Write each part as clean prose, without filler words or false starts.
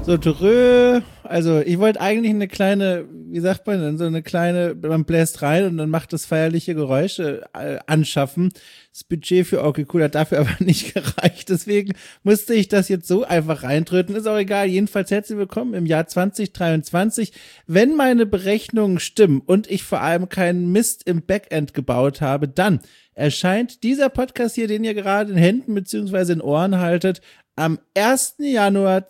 So, Drö, also ich wollte eigentlich eine kleine, wie sagt man denn, so eine kleine, man bläst rein und dann macht das feierliche Geräusche anschaffen. Das Budget für okay cool hat dafür aber nicht gereicht, deswegen musste ich das jetzt so einfach reintröten. Ist auch egal, jedenfalls herzlich willkommen im Jahr 2023. Wenn meine Berechnungen stimmen und ich vor allem keinen Mist im Backend gebaut habe, dann erscheint dieser Podcast hier, den ihr gerade in Händen beziehungsweise in Ohren haltet, am 1. Januar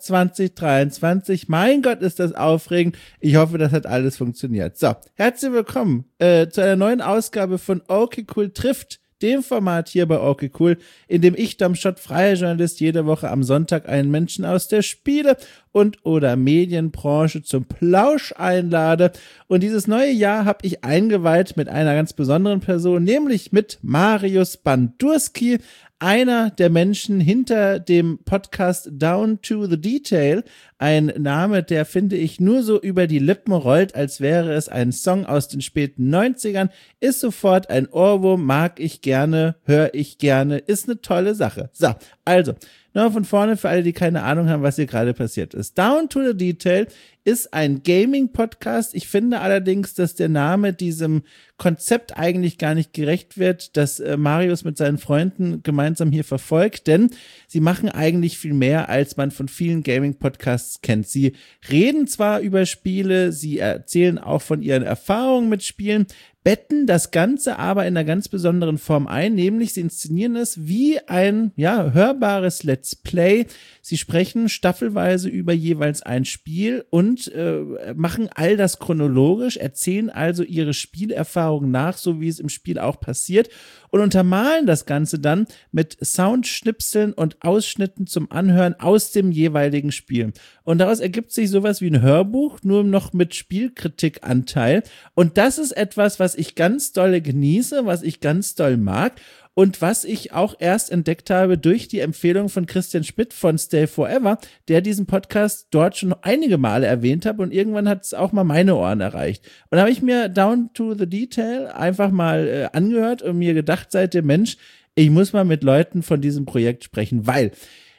2023. Mein Gott, ist das aufregend. Ich hoffe, das hat alles funktioniert. So, herzlich willkommen zu einer neuen Ausgabe von Okay Cool trifft, dem Format hier bei Okay Cool, in dem ich, Domschott, freier Journalist, jede Woche am Sonntag einen Menschen aus der Spiele- und oder Medienbranche zum Plausch einlade. Und dieses neue Jahr habe ich eingeweiht mit einer ganz besonderen Person, nämlich mit Marius Bandurski, einer der Menschen hinter dem Podcast Down to the Detail, ein Name, der, finde ich, nur so über die Lippen rollt, als wäre es ein Song aus den späten 90ern, ist sofort ein Ohrwurm, mag ich gerne, höre ich gerne, ist eine tolle Sache. So, also, noch von vorne für alle, die keine Ahnung haben, was hier gerade passiert ist. Down to the Detail ist ein Gaming-Podcast. Ich finde allerdings, dass der Name diesem Konzept eigentlich gar nicht gerecht wird, das Marius mit seinen Freunden gemeinsam hier verfolgt, denn sie machen eigentlich viel mehr, als man von vielen Gaming-Podcasts kennt. Sie reden zwar über Spiele, sie erzählen auch von ihren Erfahrungen mit Spielen, betten das Ganze aber in einer ganz besonderen Form ein, nämlich sie inszenieren es wie ein, hörbares Let's Play. Sie sprechen staffelweise über jeweils ein Spiel und machen all das chronologisch, erzählen also ihre Spielerfahrungen nach, so wie es im Spiel auch passiert, und untermalen das Ganze dann mit Soundschnipseln und Ausschnitten zum Anhören aus dem jeweiligen Spiel. Und daraus ergibt sich sowas wie ein Hörbuch, nur noch mit Spielkritikanteil. Und das ist etwas, was ich ganz doll genieße, was ich ganz doll mag. Und was ich auch erst entdeckt habe durch die Empfehlung von Christian Schmidt von Stay Forever, der diesen Podcast dort schon einige Male erwähnt hat, und irgendwann hat es auch mal meine Ohren erreicht. Und da habe ich mir Down to the Detail einfach mal angehört und mir gedacht seitdem, Mensch, ich muss mal mit Leuten von diesem Projekt sprechen, weil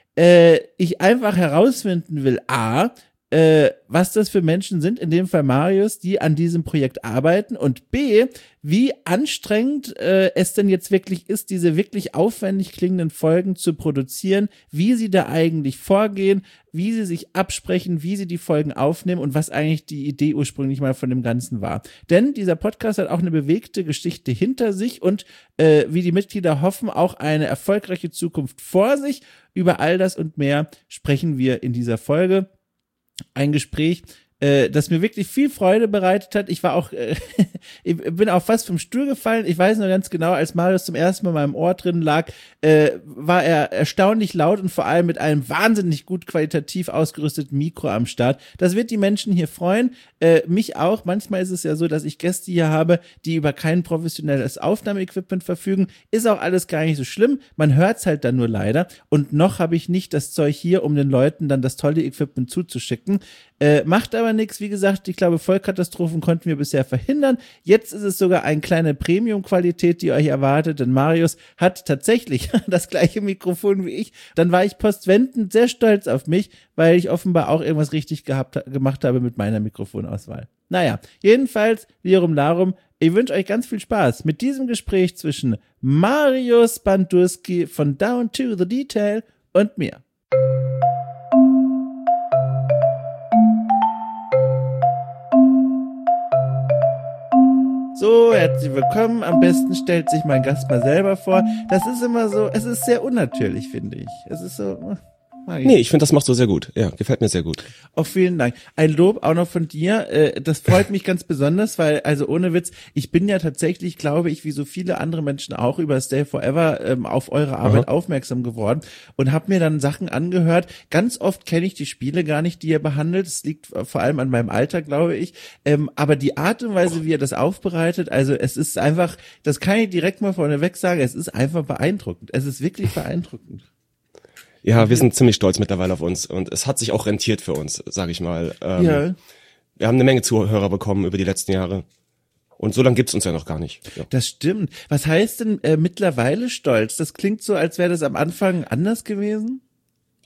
ich einfach herausfinden will, was das für Menschen sind, in dem Fall Marius, die an diesem Projekt arbeiten, und B, wie anstrengend es denn jetzt wirklich ist, diese wirklich aufwendig klingenden Folgen zu produzieren, wie sie da eigentlich vorgehen, wie sie sich absprechen, wie sie die Folgen aufnehmen und was eigentlich die Idee ursprünglich mal von dem Ganzen war. Denn dieser Podcast hat auch eine bewegte Geschichte hinter sich und wie die Mitglieder hoffen, auch eine erfolgreiche Zukunft vor sich. Über all das und mehr sprechen wir in dieser Folge. Ein Gespräch, das mir wirklich viel Freude bereitet hat. Ich war auch, ich bin auch fast vom Stuhl gefallen. Ich weiß noch ganz genau, als Marius zum ersten Mal in meinem Ohr drin lag, war er erstaunlich laut und vor allem mit einem wahnsinnig gut qualitativ ausgerüsteten Mikro am Start. Das wird die Menschen hier freuen, mich auch. Manchmal ist es ja so, dass ich Gäste hier habe, die über kein professionelles Aufnahmeequipment verfügen. Ist auch alles gar nicht so schlimm. Man hört's halt dann nur leider. Und noch habe ich nicht das Zeug hier, um den Leuten dann das tolle Equipment zuzuschicken. Macht aber nichts. Wie gesagt, ich glaube, Vollkatastrophen konnten wir bisher verhindern. Jetzt ist es sogar eine kleine Premium-Qualität, die euch erwartet, denn Marius hat tatsächlich das gleiche Mikrofon wie ich. Dann war ich postwendend sehr stolz auf mich, weil ich offenbar auch irgendwas richtig gemacht habe mit meiner Mikrofonauswahl. Naja, jedenfalls, Lirum Larum, ich wünsche euch ganz viel Spaß mit diesem Gespräch zwischen Marius Bandurski von Down to the Detail und mir. So, herzlich willkommen. Am besten stellt sich mein Gast mal selber vor. Das ist immer so, es ist sehr unnatürlich, finde ich. Es ist so, Nee, ich finde, das machst du sehr gut. Ja, gefällt mir sehr gut. Auch vielen Dank. Ein Lob auch noch von dir. Das freut mich ganz besonders, weil, also ohne Witz, ich bin ja tatsächlich, glaube ich, wie so viele andere Menschen auch über Stay Forever auf eure Arbeit aufmerksam geworden und habe mir dann Sachen angehört. Ganz oft kenne ich die Spiele gar nicht, die ihr behandelt. Das liegt vor allem an meinem Alter, glaube ich. Aber die Art und Weise, wie ihr das aufbereitet, also es ist einfach, das kann ich direkt mal vorneweg sagen, es ist einfach beeindruckend. Es ist wirklich beeindruckend. Ja, wir sind ziemlich stolz mittlerweile auf uns und es hat sich auch rentiert für uns, sage ich mal. Ja. Wir haben eine Menge Zuhörer bekommen über die letzten Jahre und so lange gibt's uns ja noch gar nicht. Ja. Das stimmt. Was heißt denn mittlerweile stolz? Das klingt so, als wäre das am Anfang anders gewesen.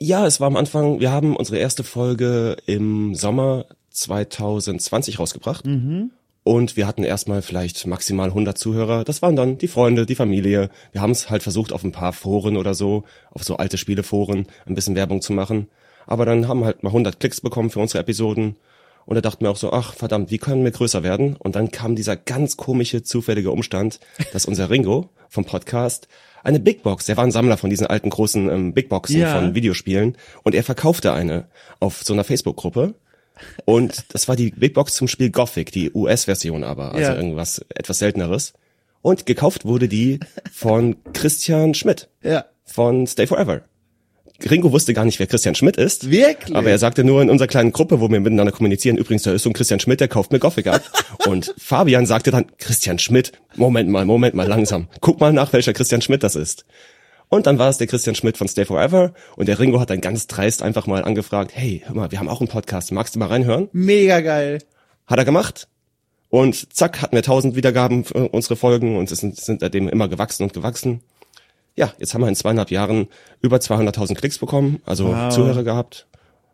Ja, es war am Anfang, wir haben unsere erste Folge im Sommer 2020 rausgebracht. Und wir hatten erstmal vielleicht maximal 100 Zuhörer. Das waren dann die Freunde, die Familie. Wir haben es halt versucht, auf ein paar Foren oder so, auf so alte Spieleforen, ein bisschen Werbung zu machen. Aber dann haben wir halt mal 100 Klicks bekommen für unsere Episoden. Und da dachten wir auch so, ach verdammt, wie können wir größer werden? Und dann kam dieser ganz komische, zufällige Umstand, dass unser Ringo vom Podcast eine Big Box, der war ein Sammler von diesen alten großen Big Boxen von Videospielen. Und er verkaufte eine auf so einer Facebook-Gruppe. Und das war die Big Box zum Spiel Gothic, die US-Version aber, also irgendwas etwas Selteneres. Und gekauft wurde die von Christian Schmidt von Stay Forever. Ringo wusste gar nicht, wer Christian Schmidt ist. Wirklich? Aber er sagte nur in unserer kleinen Gruppe, wo wir miteinander kommunizieren, übrigens, da ist so ein Christian Schmidt, der kauft mir Gothic ab. Und Fabian sagte dann, Christian Schmidt, Moment mal, langsam. Guck mal nach, welcher Christian Schmidt das ist. Und dann war es der Christian Schmidt von Stay Forever und der Ringo hat dann ganz dreist einfach mal angefragt, hey, hör mal, wir haben auch einen Podcast, magst du mal reinhören? Mega geil. Hat er gemacht und zack, hatten wir 1000 Wiedergaben für unsere Folgen und es sind seitdem immer gewachsen und gewachsen. Ja, jetzt haben wir in 2,5 Jahren über 200.000 Klicks bekommen, also Zuhörer gehabt.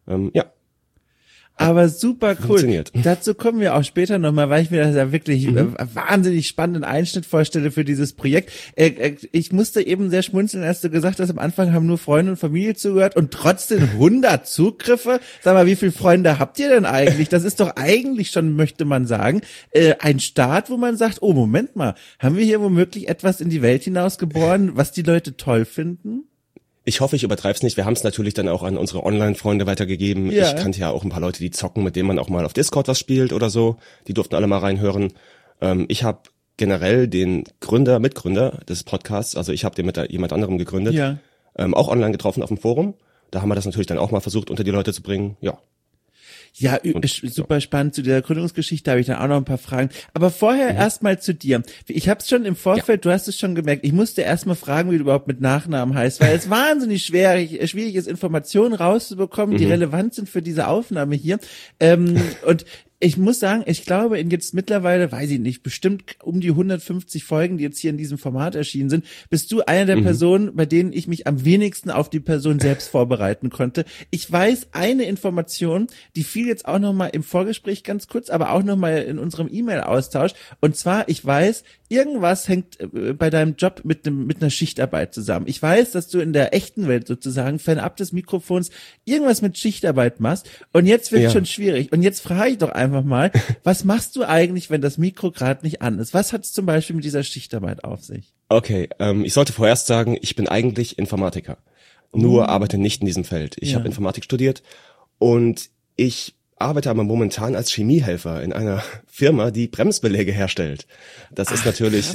Aber super cool. Funktioniert. Dazu kommen wir auch später nochmal, weil ich mir das ja wirklich wahnsinnig spannenden Einschnitt vorstelle für dieses Projekt. Ich musste eben sehr schmunzeln, als du gesagt hast, am Anfang haben nur Freunde und Familie zugehört und trotzdem 100 Zugriffe. Sag mal, wie viele Freunde habt ihr denn eigentlich? Das ist doch eigentlich schon, möchte man sagen, ein Start, wo man sagt, oh, Moment mal, haben wir hier womöglich etwas in die Welt hinausgeboren, was die Leute toll finden? Ich hoffe, ich übertreib's nicht. Wir haben es natürlich dann auch an unsere Online-Freunde weitergegeben. Ja. Ich kannte ja auch ein paar Leute, die zocken, mit denen man auch mal auf Discord was spielt oder so. Die durften alle mal reinhören. Ich habe generell den Mitgründer des Podcasts, also ich habe den mit jemand anderem gegründet, auch online getroffen auf dem Forum. Da haben wir das natürlich dann auch mal versucht, unter die Leute zu bringen. Ja, super spannend. Zu der Gründungsgeschichte habe ich dann auch noch ein paar Fragen. Aber vorher erstmal zu dir. Ich habe es schon im Vorfeld, du hast es schon gemerkt, ich musste erstmal fragen, wie du überhaupt mit Nachnamen heißt, weil es wahnsinnig schwierig ist, Informationen rauszubekommen, die relevant sind für diese Aufnahme hier. Und ich muss sagen, ich glaube, in jetzt mittlerweile, weiß ich nicht, bestimmt um die 150 Folgen, die jetzt hier in diesem Format erschienen sind, bist du einer der Personen, bei denen ich mich am wenigsten auf die Person selbst vorbereiten konnte. Ich weiß eine Information, die fiel jetzt auch nochmal im Vorgespräch ganz kurz, aber auch nochmal in unserem E-Mail-Austausch. Und zwar, ich weiß, irgendwas hängt bei deinem Job mit einer Schichtarbeit zusammen. Ich weiß, dass du in der echten Welt sozusagen, fernab des Mikrofons, irgendwas mit Schichtarbeit machst. Und jetzt wird es schon schwierig. Und jetzt frage ich doch einfach mal, was machst du eigentlich, wenn das Mikro gerade nicht an ist? Was hat es zum Beispiel mit dieser Schichtarbeit auf sich? Okay, ich sollte vorerst sagen, ich bin eigentlich Informatiker. Nur arbeite nicht in diesem Feld. Ich habe Informatik studiert und ich arbeite aber momentan als Chemiehelfer in einer Firma, die Bremsbeläge herstellt. Das ist natürlich,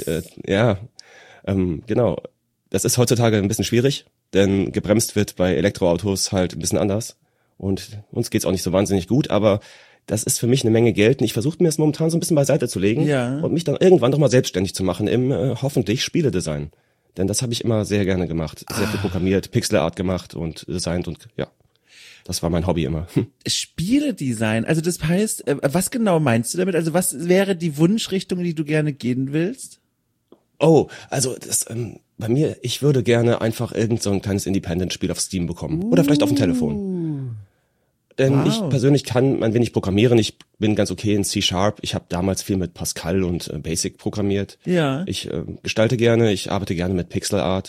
genau. Das ist heutzutage ein bisschen schwierig, denn gebremst wird bei Elektroautos halt ein bisschen anders. Und uns geht's auch nicht so wahnsinnig gut, aber das ist für mich eine Menge Geld und ich versuche mir es momentan so ein bisschen beiseite zu legen und mich dann irgendwann doch mal selbstständig zu machen im hoffentlich Spieledesign. Denn das habe ich immer sehr gerne gemacht. Sehr viel programmiert, Pixelart gemacht und designt und das war mein Hobby immer. Spieledesign, also das heißt, was genau meinst du damit? Also was wäre die Wunschrichtung, in die du gerne gehen willst? Oh, also das bei mir, ich würde gerne einfach irgend so ein kleines Independent-Spiel auf Steam bekommen. Oder vielleicht auf dem Telefon. Denn ich persönlich kann ein wenig programmieren. Ich bin ganz okay in C#. Ich habe damals viel mit Pascal und Basic programmiert. Ja. Ich gestalte gerne, ich arbeite gerne mit Pixelart.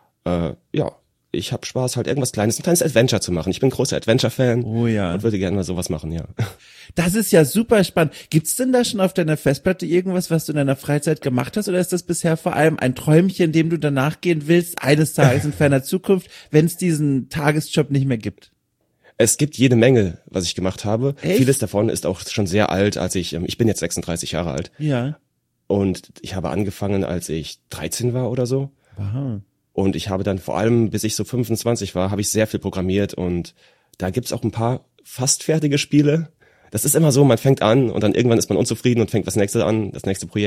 Ich habe Spaß, halt irgendwas Kleines, ein kleines Adventure zu machen. Ich bin ein großer Adventure-Fan und würde gerne mal sowas machen, Das ist ja super spannend. Gibt's denn da schon auf deiner Festplatte irgendwas, was du in deiner Freizeit gemacht hast, oder ist das bisher vor allem ein Träumchen, dem du danach gehen willst, eines Tages in ferner Zukunft, wenn es diesen Tagesjob nicht mehr gibt? Es gibt jede Menge, was ich gemacht habe. Echt? Vieles davon ist auch schon sehr alt, als ich bin jetzt 36 Jahre alt. Ja. Und ich habe angefangen, als ich 13 war oder so. Wow. Und ich habe dann vor allem, bis ich so 25 war, habe ich sehr viel programmiert und da gibt's auch ein paar fast fertige Spiele. Das ist immer so, man fängt an und dann irgendwann ist man unzufrieden und fängt das nächste an, das nächste Projekt.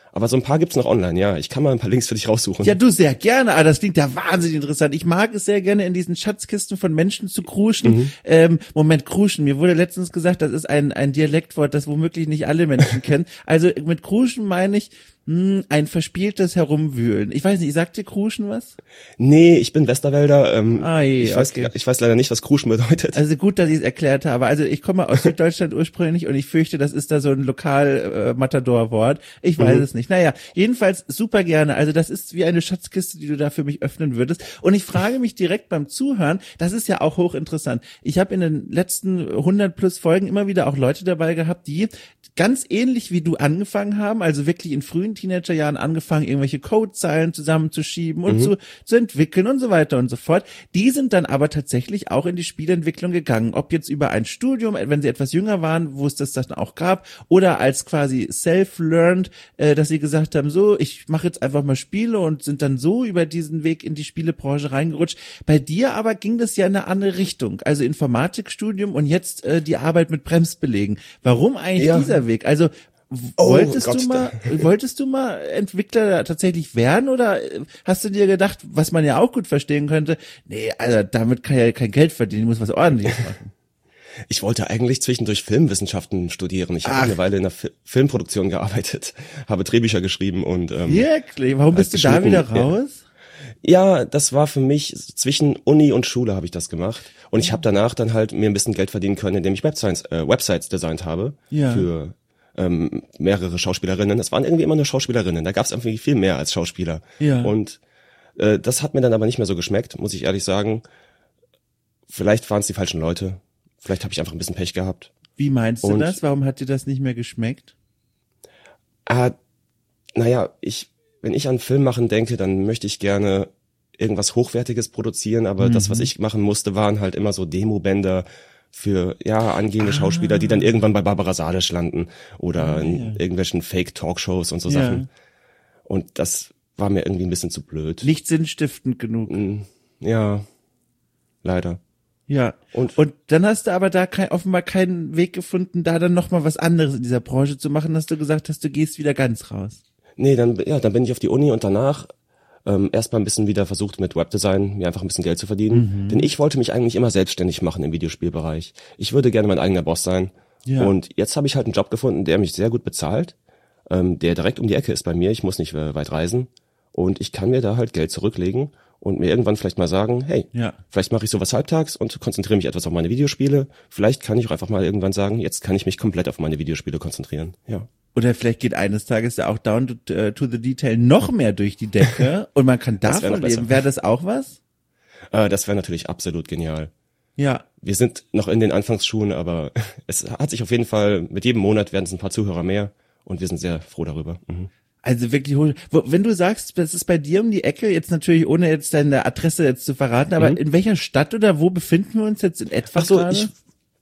Aber so ein paar gibt's noch online, ja. Ich kann mal ein paar Links für dich raussuchen. Ja, du, sehr gerne. Aber das klingt ja wahnsinnig interessant. Ich mag es sehr gerne, in diesen Schatzkisten von Menschen zu kruschen. Moment, kruschen. Mir wurde letztens gesagt, das ist ein Dialektwort, das womöglich nicht alle Menschen kennen. Also mit kruschen meine ich ein verspieltes Herumwühlen. Ich weiß nicht, sagt dir Kruschen was? Nee, ich bin Westerwälder. Ich weiß leider nicht, was Kruschen bedeutet. Also gut, dass ich es erklärt habe. Also ich komme aus Süddeutschland ursprünglich und ich fürchte, das ist da so ein Lokal-Matador-Wort. Ich weiß es nicht. Naja, jedenfalls super gerne. Also das ist wie eine Schatzkiste, die du da für mich öffnen würdest. Und ich frage mich direkt beim Zuhören, das ist ja auch hochinteressant. Ich habe in den letzten 100 plus Folgen immer wieder auch Leute dabei gehabt, die ganz ähnlich wie du angefangen haben, also wirklich in frühen Teenagerjahren angefangen, irgendwelche Codezeilen zusammenzuschieben und zu entwickeln und so weiter und so fort. Die sind dann aber tatsächlich auch in die Spieleentwicklung gegangen. Ob jetzt über ein Studium, wenn sie etwas jünger waren, wo es das dann auch gab, oder als quasi self-learned, dass sie gesagt haben, so, ich mache jetzt einfach mal Spiele und sind dann so über diesen Weg in die Spielebranche reingerutscht. Bei dir aber ging das ja in eine andere Richtung. Also Informatikstudium und jetzt die Arbeit mit Bremsbelägen. Warum eigentlich dieser Weg? Also wolltest du mal Entwickler tatsächlich werden oder hast du dir gedacht, was man ja auch gut verstehen könnte, nee, also damit kann ja kein Geld verdienen, ich muss was Ordentliches machen. Ich wollte eigentlich zwischendurch Filmwissenschaften studieren. Ich habe eine Weile in der Filmproduktion gearbeitet, habe Drehbücher geschrieben und wirklich? Warum bist du da wieder raus? Ja, das war für mich zwischen Uni und Schule habe ich das gemacht und ich habe danach dann halt mir ein bisschen Geld verdienen können, indem ich Websites designt habe für mehrere Schauspielerinnen. Es waren irgendwie immer nur Schauspielerinnen. Da gab es irgendwie viel mehr als Schauspieler. Ja. Und das hat mir dann aber nicht mehr so geschmeckt, muss ich ehrlich sagen. Vielleicht waren es die falschen Leute. Vielleicht habe ich einfach ein bisschen Pech gehabt. Wie meinst du das? Warum hat dir das nicht mehr geschmeckt? Naja, wenn ich an Film machen denke, dann möchte ich gerne irgendwas Hochwertiges produzieren, aber das, was ich machen musste, waren halt immer so Demobänder für angehende Schauspieler, die dann irgendwann bei Barbara Salisch landen oder in irgendwelchen Fake-Talkshows und so Sachen. Und das war mir irgendwie ein bisschen zu blöd. Nicht sinnstiftend genug. Ja, leider. Ja, und dann hast du aber da offenbar keinen Weg gefunden, da dann nochmal was anderes in dieser Branche zu machen, dass du gesagt hast, du gehst wieder ganz raus. Nee, dann bin ich auf die Uni und danach erstmal ein bisschen wieder versucht mit Webdesign mir einfach ein bisschen Geld zu verdienen. Denn ich wollte mich eigentlich immer selbstständig machen im Videospielbereich. Ich würde gerne mein eigener Boss sein. Ja. Und jetzt habe ich halt einen Job gefunden, der mich sehr gut bezahlt, der direkt um die Ecke ist bei mir. Ich muss nicht weit reisen und ich kann mir da halt Geld zurücklegen und mir irgendwann vielleicht mal sagen, hey, vielleicht mache ich sowas halbtags und konzentriere mich etwas auf meine Videospiele. Vielleicht kann ich auch einfach mal irgendwann sagen, jetzt kann ich mich komplett auf meine Videospiele konzentrieren. Ja. Oder vielleicht geht eines Tages ja auch down to the detail noch mehr durch die Decke und man kann davon leben. Wäre das auch was? Das wäre natürlich absolut genial. Ja. Wir sind noch in den Anfangsschuhen, aber es hat sich auf jeden Fall, mit jedem Monat werden es ein paar Zuhörer mehr und wir sind sehr froh darüber. Also wirklich, wenn du sagst, das ist bei dir um die Ecke, jetzt natürlich ohne jetzt deine Adresse jetzt zu verraten, aber in welcher Stadt oder wo befinden wir uns jetzt in etwa gerade?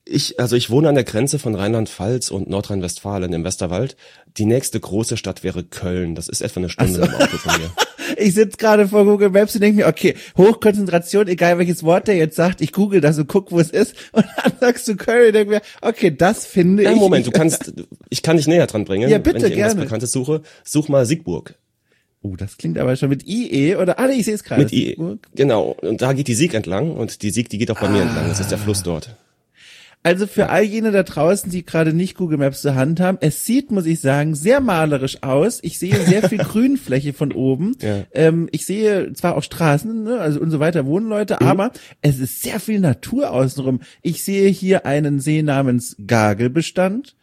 Ich wohne an der Grenze von Rheinland-Pfalz und Nordrhein-Westfalen im Westerwald. Die nächste große Stadt wäre Köln. Das ist etwa eine Stunde im Auto von mir. Ich sitze gerade vor Google Maps und denke mir, okay, Hochkonzentration, egal welches Wort der jetzt sagt, ich google das und guck, wo es ist. Und dann sagst du Köln und denke mir, okay, das finde ich. Moment, ich kann dich näher dran bringen. Ja, bitte, wenn ich irgendwas gerne. Bekanntes suche. Such mal Siegburg. Oh, das klingt aber schon mit IE oder? Nee, ich sehe es gerade. Mit IE, genau. Und da geht die Sieg entlang und die Sieg, die geht auch bei mir entlang. Das ist der Fluss dort. Also für all jene da draußen, die gerade nicht Google Maps zur Hand haben, es sieht, muss ich sagen, sehr malerisch aus. Ich sehe sehr viel Grünfläche von oben. Ja. Ich sehe zwar auch Straßen, ne, also und so weiter, wohnen Leute, aber es ist sehr viel Natur außenrum. Ich sehe hier einen See namens Gagelbestand.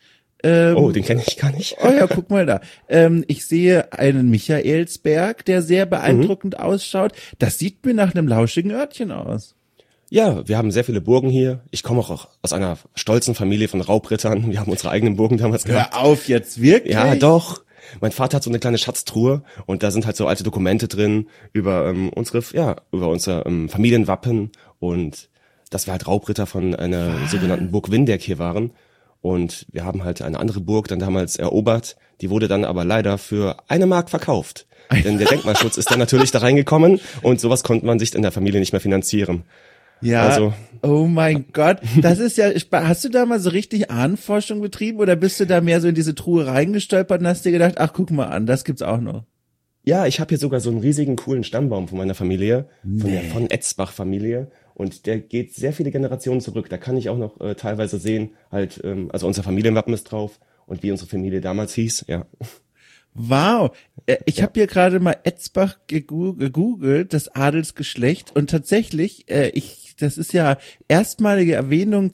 Den kenne ich gar nicht. Oh ja, guck mal da. Ich sehe einen Michaelsberg, der sehr beeindruckend ausschaut. Das sieht mir nach einem lauschigen Örtchen aus. Ja, wir haben sehr viele Burgen hier. Ich komme auch aus einer stolzen Familie von Raubrittern. Wir haben unsere eigenen Burgen damals gehabt. Hör auf jetzt, wirklich? Ja, doch. Mein Vater hat so eine kleine Schatztruhe und da sind halt so alte Dokumente drin über unser Familienwappen und dass wir halt Raubritter von einer sogenannten Burg Windeck hier waren. Und wir haben halt eine andere Burg dann damals erobert. Die wurde dann aber leider für 1 Mark verkauft. Denn der Denkmalschutz ist dann natürlich da reingekommen und sowas konnte man sich in der Familie nicht mehr finanzieren. Ja, Also, oh mein Gott, das ist ja, hast du da mal so richtig Ahnenforschung betrieben oder bist du da mehr so in diese Truhe reingestolpert und hast dir gedacht, ach guck mal an, das gibt's auch noch? ja, ich habe hier sogar so einen riesigen, coolen Stammbaum von meiner Familie, von der von Etzbach-Familie. Und der geht sehr viele Generationen zurück. Da kann ich auch noch teilweise sehen, halt, also unser Familienwappen ist drauf und wie unsere Familie damals hieß, ja. Wow, ich habe hier gerade mal Etzbach gegoogelt, das Adelsgeschlecht und tatsächlich, das ist ja erstmalige Erwähnung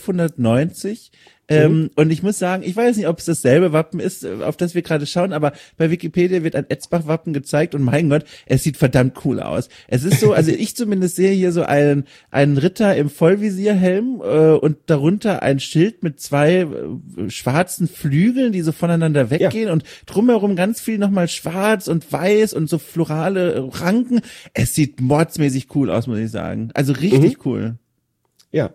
1290. Und ich muss sagen, ich weiß nicht, ob es dasselbe Wappen ist, auf das wir gerade schauen, aber bei Wikipedia wird ein Etzbach-Wappen gezeigt und mein Gott, es sieht verdammt cool aus. Es ist so, also ich zumindest sehe hier so einen Ritter im Vollvisierhelm und darunter ein Schild mit zwei schwarzen Flügeln, die so voneinander weggehen und drumherum ganz viel nochmal schwarz und weiß und so florale Ranken. Es sieht mordsmäßig cool aus, muss ich sagen. Also richtig cool. Ja.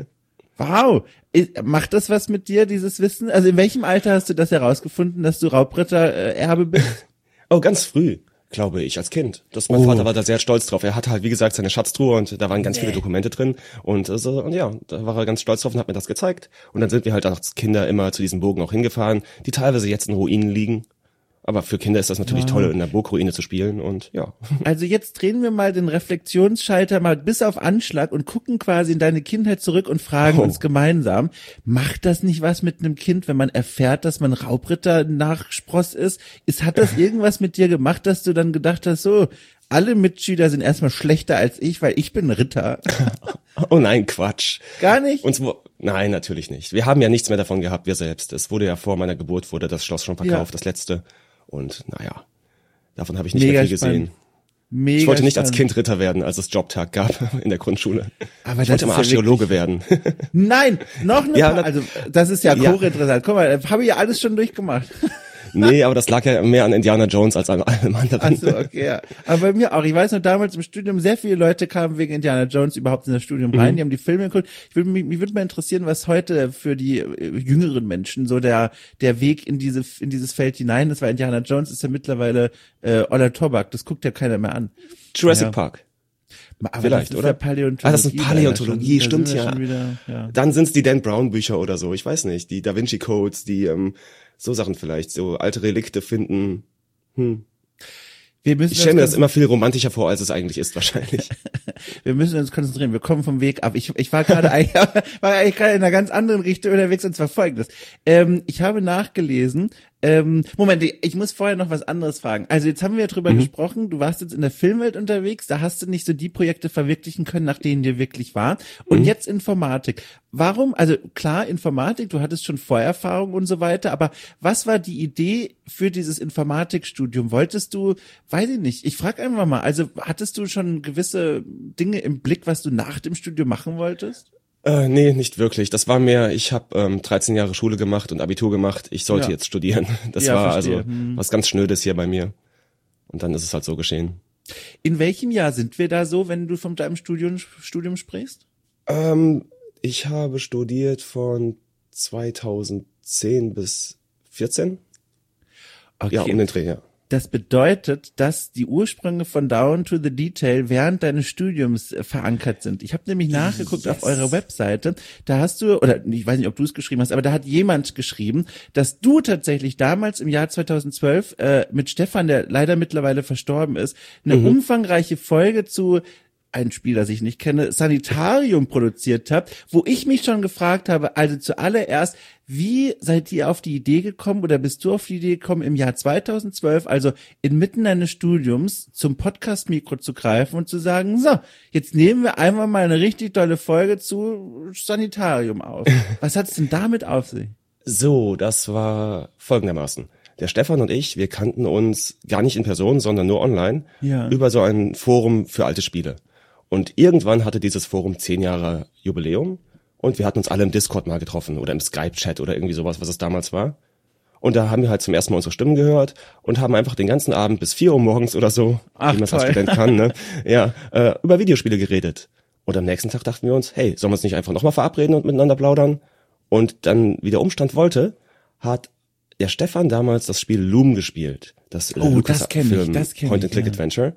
Wow. Macht das was mit dir, dieses Wissen? Also in welchem Alter hast du das herausgefunden, dass du Raubritter-Erbe bist? Oh, ganz früh, glaube ich, als Kind. Mein Vater war da sehr stolz drauf. Er hatte halt, wie gesagt, seine Schatztruhe und da waren ganz viele Dokumente drin. Und ja, da war er ganz stolz drauf und hat mir das gezeigt. Und dann sind wir halt als Kinder immer zu diesem Bogen auch hingefahren, die teilweise jetzt in Ruinen liegen. Aber für Kinder ist das natürlich toll, in der Burgruine zu spielen und ja. Also jetzt drehen wir mal den Reflexionsschalter mal bis auf Anschlag und gucken quasi in deine Kindheit zurück und fragen uns gemeinsam, macht das nicht was mit einem Kind, wenn man erfährt, dass man Raubritter-Nachspross ist? Hat das irgendwas mit dir gemacht, dass du dann gedacht hast, so, alle Mitschüler sind erstmal schlechter als ich, weil ich bin Ritter? Oh nein, Quatsch. Gar nicht? Nein, natürlich nicht. Wir haben ja nichts mehr davon gehabt, wir selbst. Es wurde ja vor meiner Geburt, wurde das Schloss schon verkauft, das letzte. Und naja, davon habe ich nicht mehr viel gesehen. Ich wollte nicht als Kind Ritter werden, als es Jobtag gab in der Grundschule. Aber ich wollte immer Archäologe werden. Nein, noch eine also das ist ja hochinteressant. Guck mal, habe ich ja alles schon durchgemacht. Nee, aber das lag ja mehr an Indiana Jones als an allem anderen. Ach so, okay, ja. Aber bei mir auch. Ich weiß noch, damals im Studium, sehr viele Leute kamen wegen Indiana Jones überhaupt in das Studium rein. Die haben die Filme geguckt. Mich würde mal interessieren, was heute für die jüngeren Menschen so der Weg in dieses Feld hinein ist, weil Indiana Jones ist ja mittlerweile oller Tobak. Das guckt ja keiner mehr an. Jurassic Park. Aber vielleicht, das ist oder? Ja Paläontologie. Das ist Paläontologie, stimmt ja. Ja. Dann sind's die Dan Brown Bücher oder so, ich weiß nicht, die Da Vinci Codes, die so Sachen vielleicht, so alte Relikte finden. Ich stelle mir das immer viel romantischer vor, als es eigentlich ist, wahrscheinlich. Wir müssen uns konzentrieren. Wir kommen vom Weg ab. Ich war gerade eigentlich in einer ganz anderen Richtung unterwegs, und zwar Folgendes. Ich habe nachgelesen. Moment, ich muss vorher noch was anderes fragen. Also jetzt haben wir ja drüber gesprochen. Du warst jetzt in der Filmwelt unterwegs. Da hast du nicht so die Projekte verwirklichen können, nach denen dir wirklich war. Und jetzt Informatik. Warum? Also klar, Informatik. Du hattest schon Vorerfahrung und so weiter. Aber was war die Idee für dieses Informatikstudium? Wolltest du, weiß ich nicht. Ich frage einfach mal. Also hattest du schon gewisse Dinge im Blick, was du nach dem Studium machen wolltest? Nee, nicht wirklich. Das war mehr, ich habe 13 Jahre Schule gemacht und Abitur gemacht. Ich sollte jetzt studieren. Das war verstehe. Also was ganz Schnödes hier bei mir. Und dann ist es halt so geschehen. In welchem Jahr sind wir da so, wenn du von deinem Studium sprichst? Ich habe studiert von 2010 bis 14. Okay. Ja, um den Dreh, ja. Das bedeutet, dass die Ursprünge von Down to the Detail während deines Studiums verankert sind. Ich habe nämlich nachgeguckt auf eurer Webseite. Da hast du, oder ich weiß nicht, ob du es geschrieben hast, aber da hat jemand geschrieben, dass du tatsächlich damals im Jahr 2012 mit Stefan, der leider mittlerweile verstorben ist, eine umfangreiche Folge zu ein Spiel, das ich nicht kenne, Sanitarium produziert habt, wo ich mich schon gefragt habe, also zuallererst, wie seid ihr auf die Idee gekommen oder bist du auf die Idee gekommen, im Jahr 2012, also inmitten deines Studiums, zum Podcast-Mikro zu greifen und zu sagen, so, jetzt nehmen wir einmal mal eine richtig tolle Folge zu Sanitarium auf. Was hat's denn damit auf sich? So, das war folgendermaßen. Der Stefan und ich, wir kannten uns gar nicht in Person, sondern nur online, über so ein Forum für alte Spiele. Und irgendwann hatte dieses Forum 10 Jahre Jubiläum und wir hatten uns alle im Discord mal getroffen oder im Skype-Chat oder irgendwie sowas, was es damals war. Und da haben wir halt zum ersten Mal unsere Stimmen gehört und haben einfach den ganzen Abend bis 4 Uhr morgens oder so, wie man es als Student kann, ne, über Videospiele geredet. Und am nächsten Tag dachten wir uns, hey, sollen wir uns nicht einfach nochmal verabreden und miteinander plaudern? Und dann, wie der Umstand wollte, hat der Stefan damals das Spiel Loom gespielt. Das das kenn ich. Point-and-Click-Adventure.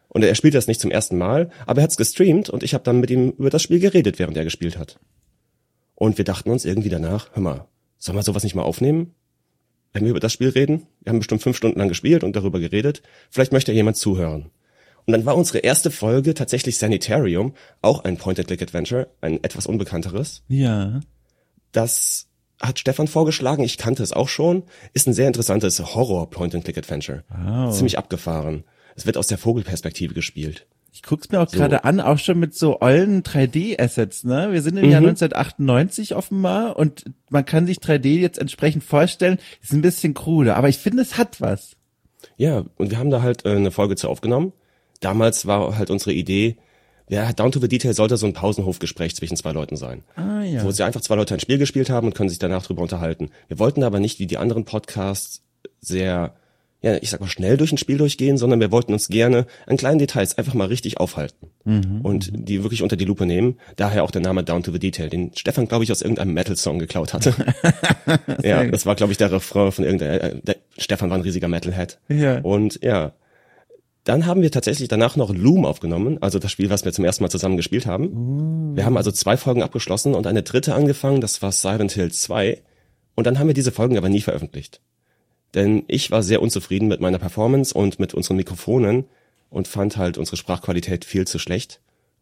Und er spielt das nicht zum ersten Mal, aber er hat's gestreamt und ich habe dann mit ihm über das Spiel geredet, während er gespielt hat. Und wir dachten uns irgendwie danach, hör mal, sollen wir sowas nicht mal aufnehmen? Wenn wir über das Spiel reden? Wir haben bestimmt 5 Stunden lang gespielt und darüber geredet. Vielleicht möchte ja jemand zuhören. Und dann war unsere erste Folge tatsächlich Sanitarium, auch ein Point-and-Click-Adventure, ein etwas unbekannteres. Ja. Das hat Stefan vorgeschlagen, ich kannte es auch schon, ist ein sehr interessantes Horror-Point-and-Click-Adventure. Wow. Ziemlich abgefahren. Es wird aus der Vogelperspektive gespielt. Ich guck's mir auch gerade an, auch schon mit so ollen 3D-Assets, ne? Wir sind im Jahr 1998 offenbar und man kann sich 3D jetzt entsprechend vorstellen. Ist ein bisschen krude, aber ich finde, es hat was. Ja, und wir haben da halt eine Folge zu aufgenommen. Damals war halt unsere Idee, ja, Down to the Detail sollte so ein Pausenhofgespräch zwischen 2 Leuten sein. Ah, ja. Wo sie einfach 2 Leute ein Spiel gespielt haben und können sich danach drüber unterhalten. Wir wollten aber nicht wie die anderen Podcasts sehr, ja, ich sag mal schnell durch ein Spiel durchgehen, sondern wir wollten uns gerne an kleinen Details einfach mal richtig aufhalten. Und die wirklich unter die Lupe nehmen. Daher auch der Name Down to the Detail, den Stefan, glaube ich, aus irgendeinem Metal-Song geklaut hatte. Ja, das war, glaube ich, der Refrain von Stefan war ein riesiger Metalhead. Ja. Und ja, dann haben wir tatsächlich danach noch Loom aufgenommen, also das Spiel, was wir zum ersten Mal zusammen gespielt haben. Wir haben also 2 Folgen abgeschlossen und eine 3. angefangen, das war Silent Hill 2. Und dann haben wir diese Folgen aber nie veröffentlicht. Denn ich war sehr unzufrieden mit meiner Performance und mit unseren Mikrofonen und fand halt unsere Sprachqualität viel zu schlecht,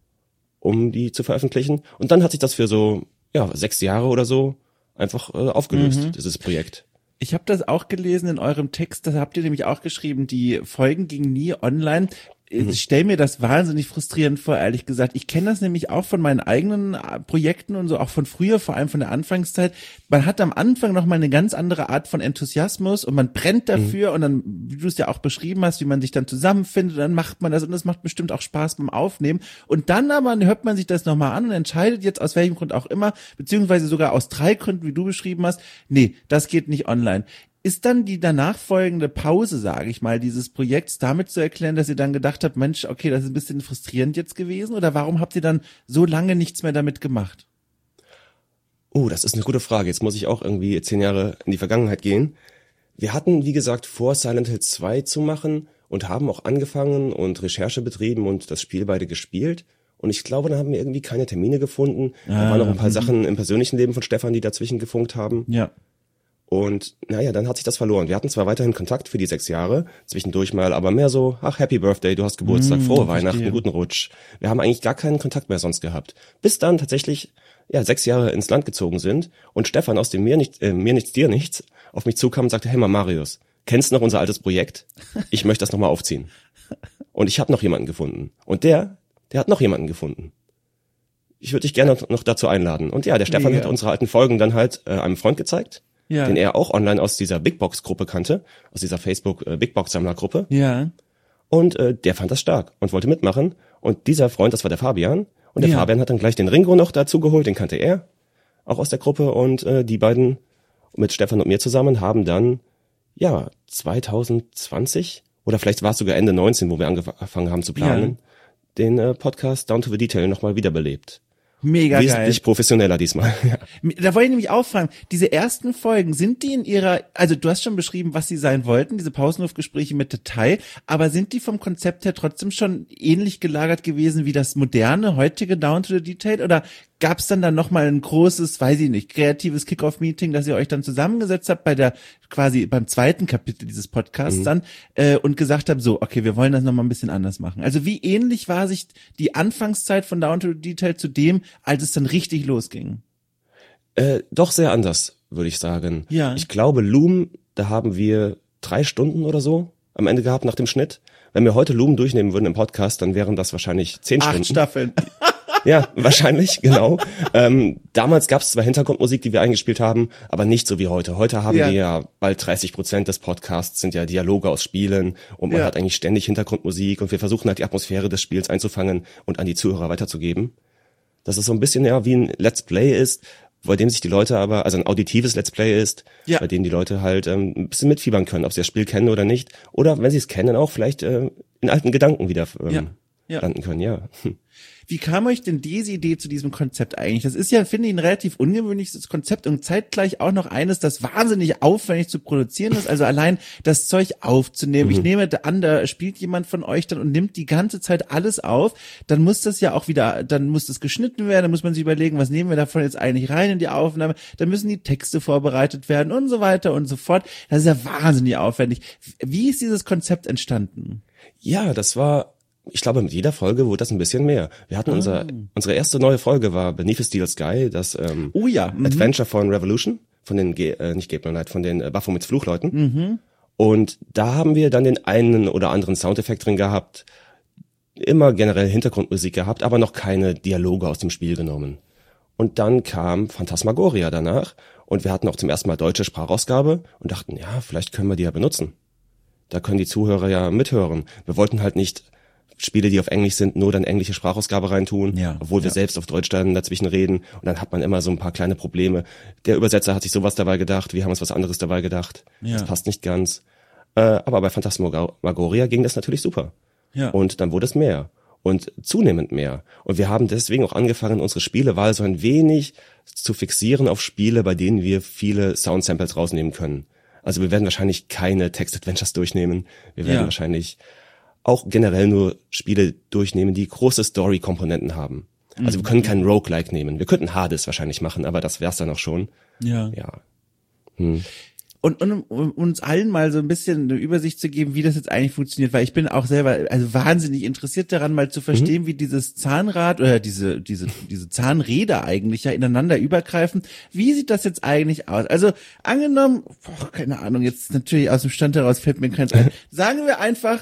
um die zu veröffentlichen. Und dann hat sich das für so 6 Jahre oder so einfach aufgelöst, dieses Projekt. Ich habe das auch gelesen in eurem Text, das habt ihr nämlich auch geschrieben, die Folgen gingen nie online. Ich stelle mir das wahnsinnig frustrierend vor, ehrlich gesagt. Ich kenne das nämlich auch von meinen eigenen Projekten und so, auch von früher, vor allem von der Anfangszeit. Man hat am Anfang noch mal eine ganz andere Art von Enthusiasmus und man brennt dafür und dann, wie du es ja auch beschrieben hast, wie man sich dann zusammenfindet, und dann macht man das und das macht bestimmt auch Spaß beim Aufnehmen. Und dann aber hört man sich das nochmal an und entscheidet jetzt aus welchem Grund auch immer, beziehungsweise sogar aus 3 Gründen, wie du beschrieben hast, nee, das geht nicht online. Ist dann die danach folgende Pause, sage ich mal, dieses Projekts damit zu erklären, dass ihr dann gedacht habt, Mensch, okay, das ist ein bisschen frustrierend jetzt gewesen? Oder warum habt ihr dann so lange nichts mehr damit gemacht? Oh, das ist eine gute Frage. Jetzt muss ich auch irgendwie 10 Jahre in die Vergangenheit gehen. Wir hatten, wie gesagt, vor, Silent Hill 2 zu machen und haben auch angefangen und Recherche betrieben und das Spiel beide gespielt. Und ich glaube, dann haben wir irgendwie keine Termine gefunden. Da waren noch ein paar Sachen im persönlichen Leben von Stefan, die dazwischen gefunkt haben. Ja. Und naja, dann hat sich das verloren. Wir hatten zwar weiterhin Kontakt für die 6 Jahre, zwischendurch mal, aber mehr so, ach, Happy Birthday, du hast Geburtstag, frohe Weihnachten, guten Rutsch. Wir haben eigentlich gar keinen Kontakt mehr sonst gehabt. Bis dann tatsächlich 6 Jahre ins Land gezogen sind und Stefan aus dem Mir nichts, dir nichts auf mich zukam und sagte, hey mal Marius, kennst du noch unser altes Projekt? Ich möchte das nochmal aufziehen. Und ich habe noch jemanden gefunden. Und der hat noch jemanden gefunden. Ich würde dich gerne noch dazu einladen. Und ja, der Stefan hat unsere alten Folgen dann halt einem Freund gezeigt. Ja. Den er auch online aus dieser Big Box Gruppe kannte, aus dieser Facebook Big Box Sammler Gruppe. Ja. Und der fand das stark und wollte mitmachen. Und dieser Freund, das war der Fabian. Und der Fabian hat dann gleich den Ringo noch dazu geholt, den kannte er, auch aus der Gruppe. Und die beiden mit Stefan und mir zusammen haben dann, 2020 oder vielleicht war es sogar Ende 19, wo wir angefangen haben zu planen, den Podcast Down to the Detail nochmal wiederbelebt. Mega geil. Wesentlich professioneller diesmal. Ja. Da wollte ich nämlich auch fragen, diese ersten Folgen, sind die in ihrer, also du hast schon beschrieben, was sie sein wollten, diese Pausenhofgespräche mit Detail, aber sind die vom Konzept her trotzdem schon ähnlich gelagert gewesen wie das moderne, heutige Down to the Detail, oder gab es dann nochmal ein großes, weiß ich nicht, kreatives Kick-Off-Meeting, dass ihr euch dann zusammengesetzt habt beim 2. Kapitel dieses Podcasts dann und gesagt habt, so, okay, wir wollen das nochmal ein bisschen anders machen. Also wie ähnlich war sich die Anfangszeit von Down to the Detail zu dem, als es dann richtig losging? Doch sehr anders, würde ich sagen. Ja. Ich glaube, Loom, da haben wir 3 Stunden oder so am Ende gehabt nach dem Schnitt. Wenn wir heute Loom durchnehmen würden im Podcast, dann wären das wahrscheinlich 10 Stunden. 8 Staffeln. Ja, wahrscheinlich, genau. Damals gab es zwar Hintergrundmusik, die wir eingespielt haben, aber nicht so wie heute. Heute haben wir ja bald 30% des Podcasts sind ja Dialoge aus Spielen und man hat eigentlich ständig Hintergrundmusik und wir versuchen halt die Atmosphäre des Spiels einzufangen und an die Zuhörer weiterzugeben. Das ist so ein bisschen wie ein Let's Play ist, bei dem sich die Leute aber, also ein auditives Let's Play ist, bei dem die Leute halt ein bisschen mitfiebern können, ob sie das Spiel kennen oder nicht. Oder wenn sie es kennen, auch vielleicht in alten Gedanken wieder landen können, Wie kam euch denn diese Idee zu diesem Konzept eigentlich? Das ist ja, finde ich, ein relativ ungewöhnliches Konzept und zeitgleich auch noch eines, das wahnsinnig aufwendig zu produzieren ist. Also allein das Zeug aufzunehmen. Ich nehme an, da spielt jemand von euch dann und nimmt die ganze Zeit alles auf. Dann muss das ja auch wieder, dann muss das geschnitten werden, dann muss man sich überlegen, was nehmen wir davon jetzt eigentlich rein in die Aufnahme. Dann müssen die Texte vorbereitet werden und so weiter und so fort. Das ist ja wahnsinnig aufwendig. Wie ist dieses Konzept entstanden? Ja, das war, ich glaube, mit jeder Folge wurde das ein bisschen mehr. Wir hatten unsere erste neue Folge war Beneath a Steel Sky, das Adventure von Revolution, von den, nicht Gabe No Light, von den Baphomets Fluchleuten. Und da haben wir dann den einen oder anderen Soundeffekt drin gehabt, immer generell Hintergrundmusik gehabt, aber noch keine Dialoge aus dem Spiel genommen. Und dann kam Phantasmagoria danach und wir hatten auch zum ersten Mal deutsche Sprachausgabe und dachten, ja, vielleicht können wir die ja benutzen. Da können die Zuhörer ja mithören. Wir wollten halt nicht Spiele, die auf Englisch sind, nur dann englische Sprachausgabe reintun, obwohl wir selbst auf Deutsch dann dazwischen reden. Und dann hat man immer so ein paar kleine Probleme. Der Übersetzer hat sich sowas dabei gedacht, wir haben uns was anderes dabei gedacht. Das passt nicht ganz. Aber bei Phantasmagoria ging das natürlich super. Ja. Und dann wurde es mehr. Und zunehmend mehr. Und wir haben deswegen auch angefangen, unsere Spielewahl so ein wenig zu fixieren auf Spiele, bei denen wir viele Sound-Samples rausnehmen können. Also wir werden wahrscheinlich keine Text-Adventures durchnehmen. Wir werden wahrscheinlich auch generell nur Spiele durchnehmen, die große Story-Komponenten haben. Also wir können keinen Roguelike nehmen. Wir könnten Hades wahrscheinlich machen, aber das wär's dann auch schon. Ja. Und um uns allen mal so ein bisschen eine Übersicht zu geben, wie das jetzt eigentlich funktioniert, weil ich bin auch selber also wahnsinnig interessiert daran, mal zu verstehen, wie dieses Zahnrad oder diese Zahnräder eigentlich ja ineinander übergreifen. Wie sieht das jetzt eigentlich aus? Also angenommen, keine Ahnung, jetzt natürlich aus dem Stand heraus fällt mir keins ein. Sagen wir einfach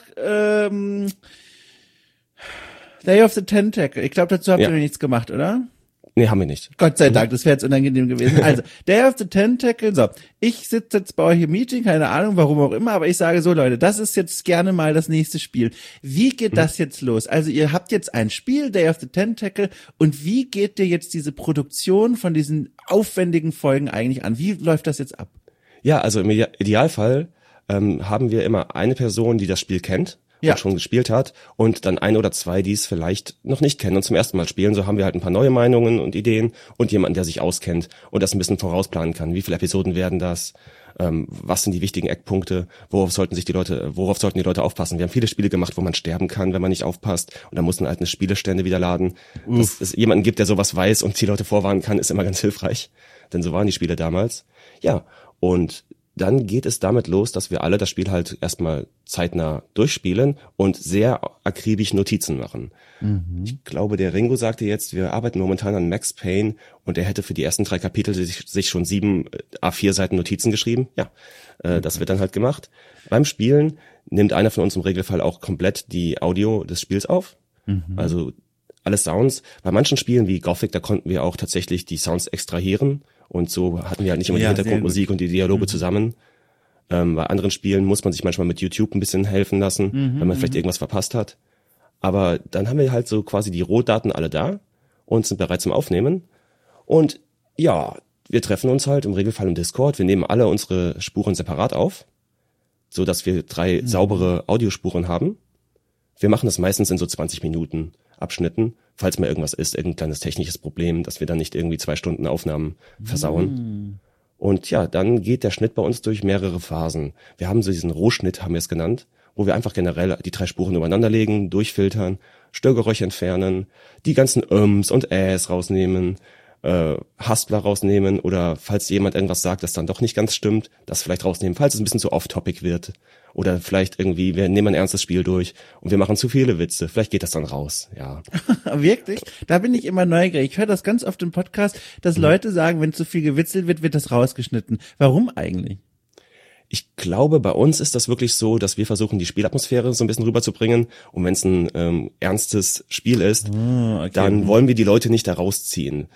Day of the Tentacle. Ich glaube, dazu habt ihr noch nichts gemacht, oder? Nee, haben wir nicht. Gott sei Dank, das wäre jetzt unangenehm gewesen. Also, Day of the Tentacle, so, ich sitze jetzt bei euch im Meeting, keine Ahnung, warum auch immer, aber ich sage so, Leute, das ist jetzt gerne mal das nächste Spiel. Wie geht das jetzt los? Also, ihr habt jetzt ein Spiel, Day of the Tentacle, und wie geht dir jetzt diese Produktion von diesen aufwendigen Folgen eigentlich an? Wie läuft das jetzt ab? Ja, also im Idealfall haben wir immer eine Person, die das Spiel kennt. Und schon gespielt hat und dann ein oder zwei, die es vielleicht noch nicht kennen und zum ersten Mal spielen. So haben wir halt ein paar neue Meinungen und Ideen und jemanden, der sich auskennt und das ein bisschen vorausplanen kann. Wie viele Episoden werden das? Was sind die wichtigen Eckpunkte? Worauf sollten die Leute aufpassen? Wir haben viele Spiele gemacht, wo man sterben kann, wenn man nicht aufpasst und dann muss man halt eine Spielestände wieder laden. Dass es jemanden gibt, der sowas weiß und die Leute vorwarnen kann, ist immer ganz hilfreich. Denn so waren die Spiele damals. Ja, und dann geht es damit los, dass wir alle das Spiel halt erstmal zeitnah durchspielen und sehr akribisch Notizen machen. Ich glaube, der Ringo sagte jetzt, wir arbeiten momentan an Max Payne und er hätte für die ersten 3 Kapitel sich schon 7 A4 Seiten Notizen geschrieben. Ja, das wird dann halt gemacht. Beim Spielen nimmt einer von uns im Regelfall auch komplett die Audio des Spiels auf. Also alle Sounds. Bei manchen Spielen wie Gothic, da konnten wir auch tatsächlich die Sounds extrahieren. Und so hatten wir halt nicht immer die Hintergrundmusik und die Dialoge zusammen. Bei anderen Spielen muss man sich manchmal mit YouTube ein bisschen helfen lassen, wenn man vielleicht irgendwas verpasst hat. Aber dann haben wir halt so quasi die Rohdaten alle da und sind bereit zum Aufnehmen. Und ja, wir treffen uns halt im Regelfall im Discord. Wir nehmen alle unsere Spuren separat auf, so dass wir 3 saubere Audiospuren haben. Wir machen das meistens in so 20 Minuten Abschnitten, falls mal irgendwas ist, irgendein kleines technisches Problem, dass wir dann nicht irgendwie 2 Stunden Aufnahmen versauen. Und ja, dann geht der Schnitt bei uns durch mehrere Phasen. Wir haben so diesen Rohschnitt, haben wir es genannt, wo wir einfach generell die 3 Spuren übereinander legen, durchfiltern, Störgeräusche entfernen, die ganzen und rausnehmen, Haspler rausnehmen oder falls jemand irgendwas sagt, das dann doch nicht ganz stimmt, das vielleicht rausnehmen, falls es ein bisschen zu off-topic wird. Oder vielleicht irgendwie, wir nehmen ein ernstes Spiel durch und wir machen zu viele Witze. Vielleicht geht das dann raus, ja. Wirklich? Da bin ich immer neugierig. Ich höre das ganz oft im Podcast, dass Leute sagen, wenn zu viel gewitzelt wird, wird das rausgeschnitten. Warum eigentlich? Ich glaube, bei uns ist das wirklich so, dass wir versuchen, die Spielatmosphäre so ein bisschen rüberzubringen. Und wenn es ein ernstes Spiel ist, dann wollen wir die Leute nicht da rausziehen.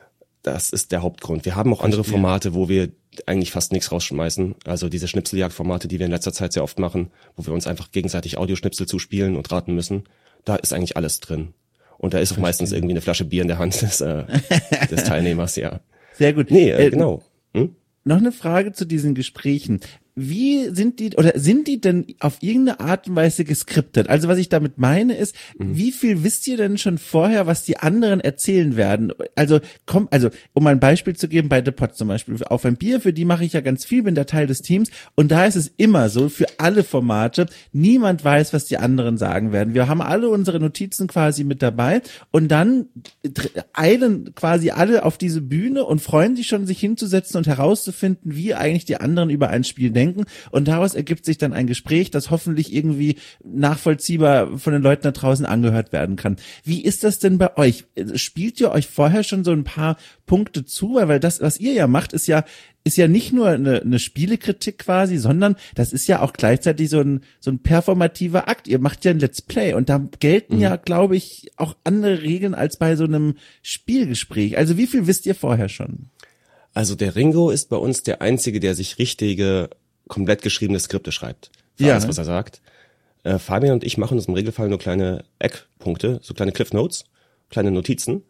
Das ist der Hauptgrund. Wir haben auch andere Formate, wo wir eigentlich fast nichts rausschmeißen. Also diese Schnipseljagd-Formate, die wir in letzter Zeit sehr oft machen, wo wir uns einfach gegenseitig Audioschnipsel zuspielen und raten müssen. Da ist eigentlich alles drin. Und da ist auch meistens irgendwie eine Flasche Bier in der Hand des Teilnehmers, ja. Sehr gut. Nee, genau. Noch eine Frage zu diesen Gesprächen. wie sind die denn auf irgendeine Art und Weise geskriptet? Also was ich damit meine ist, wie viel wisst ihr denn schon vorher, was die anderen erzählen werden? Also um ein Beispiel zu geben, bei The Pod zum Beispiel, auf ein Bier, für die mache ich ja ganz viel, bin da Teil des Teams und da ist es immer so, für alle Formate, niemand weiß, was die anderen sagen werden. Wir haben alle unsere Notizen quasi mit dabei und dann eilen quasi alle auf diese Bühne und freuen sich schon, sich hinzusetzen und herauszufinden, wie eigentlich die anderen über ein Spiel denken. Und daraus ergibt sich dann ein Gespräch, das hoffentlich irgendwie nachvollziehbar von den Leuten da draußen angehört werden kann. Wie ist das denn bei euch? Spielt ihr euch vorher schon so ein paar Punkte zu? Weil das, was ihr ja macht, ist ja nicht nur eine Spielekritik quasi, sondern das ist ja auch gleichzeitig so ein performativer Akt. Ihr macht ja ein Let's Play und da gelten ja, glaube ich, auch andere Regeln als bei so einem Spielgespräch. Also wie viel wisst ihr vorher schon? Also der Ringo ist bei uns der Einzige, der sich richtige, komplett geschriebene Skripte schreibt. Für alles, was er sagt. Fabian und ich machen uns im Regelfall nur kleine Eckpunkte, so kleine Cliff Notes, kleine Notizen.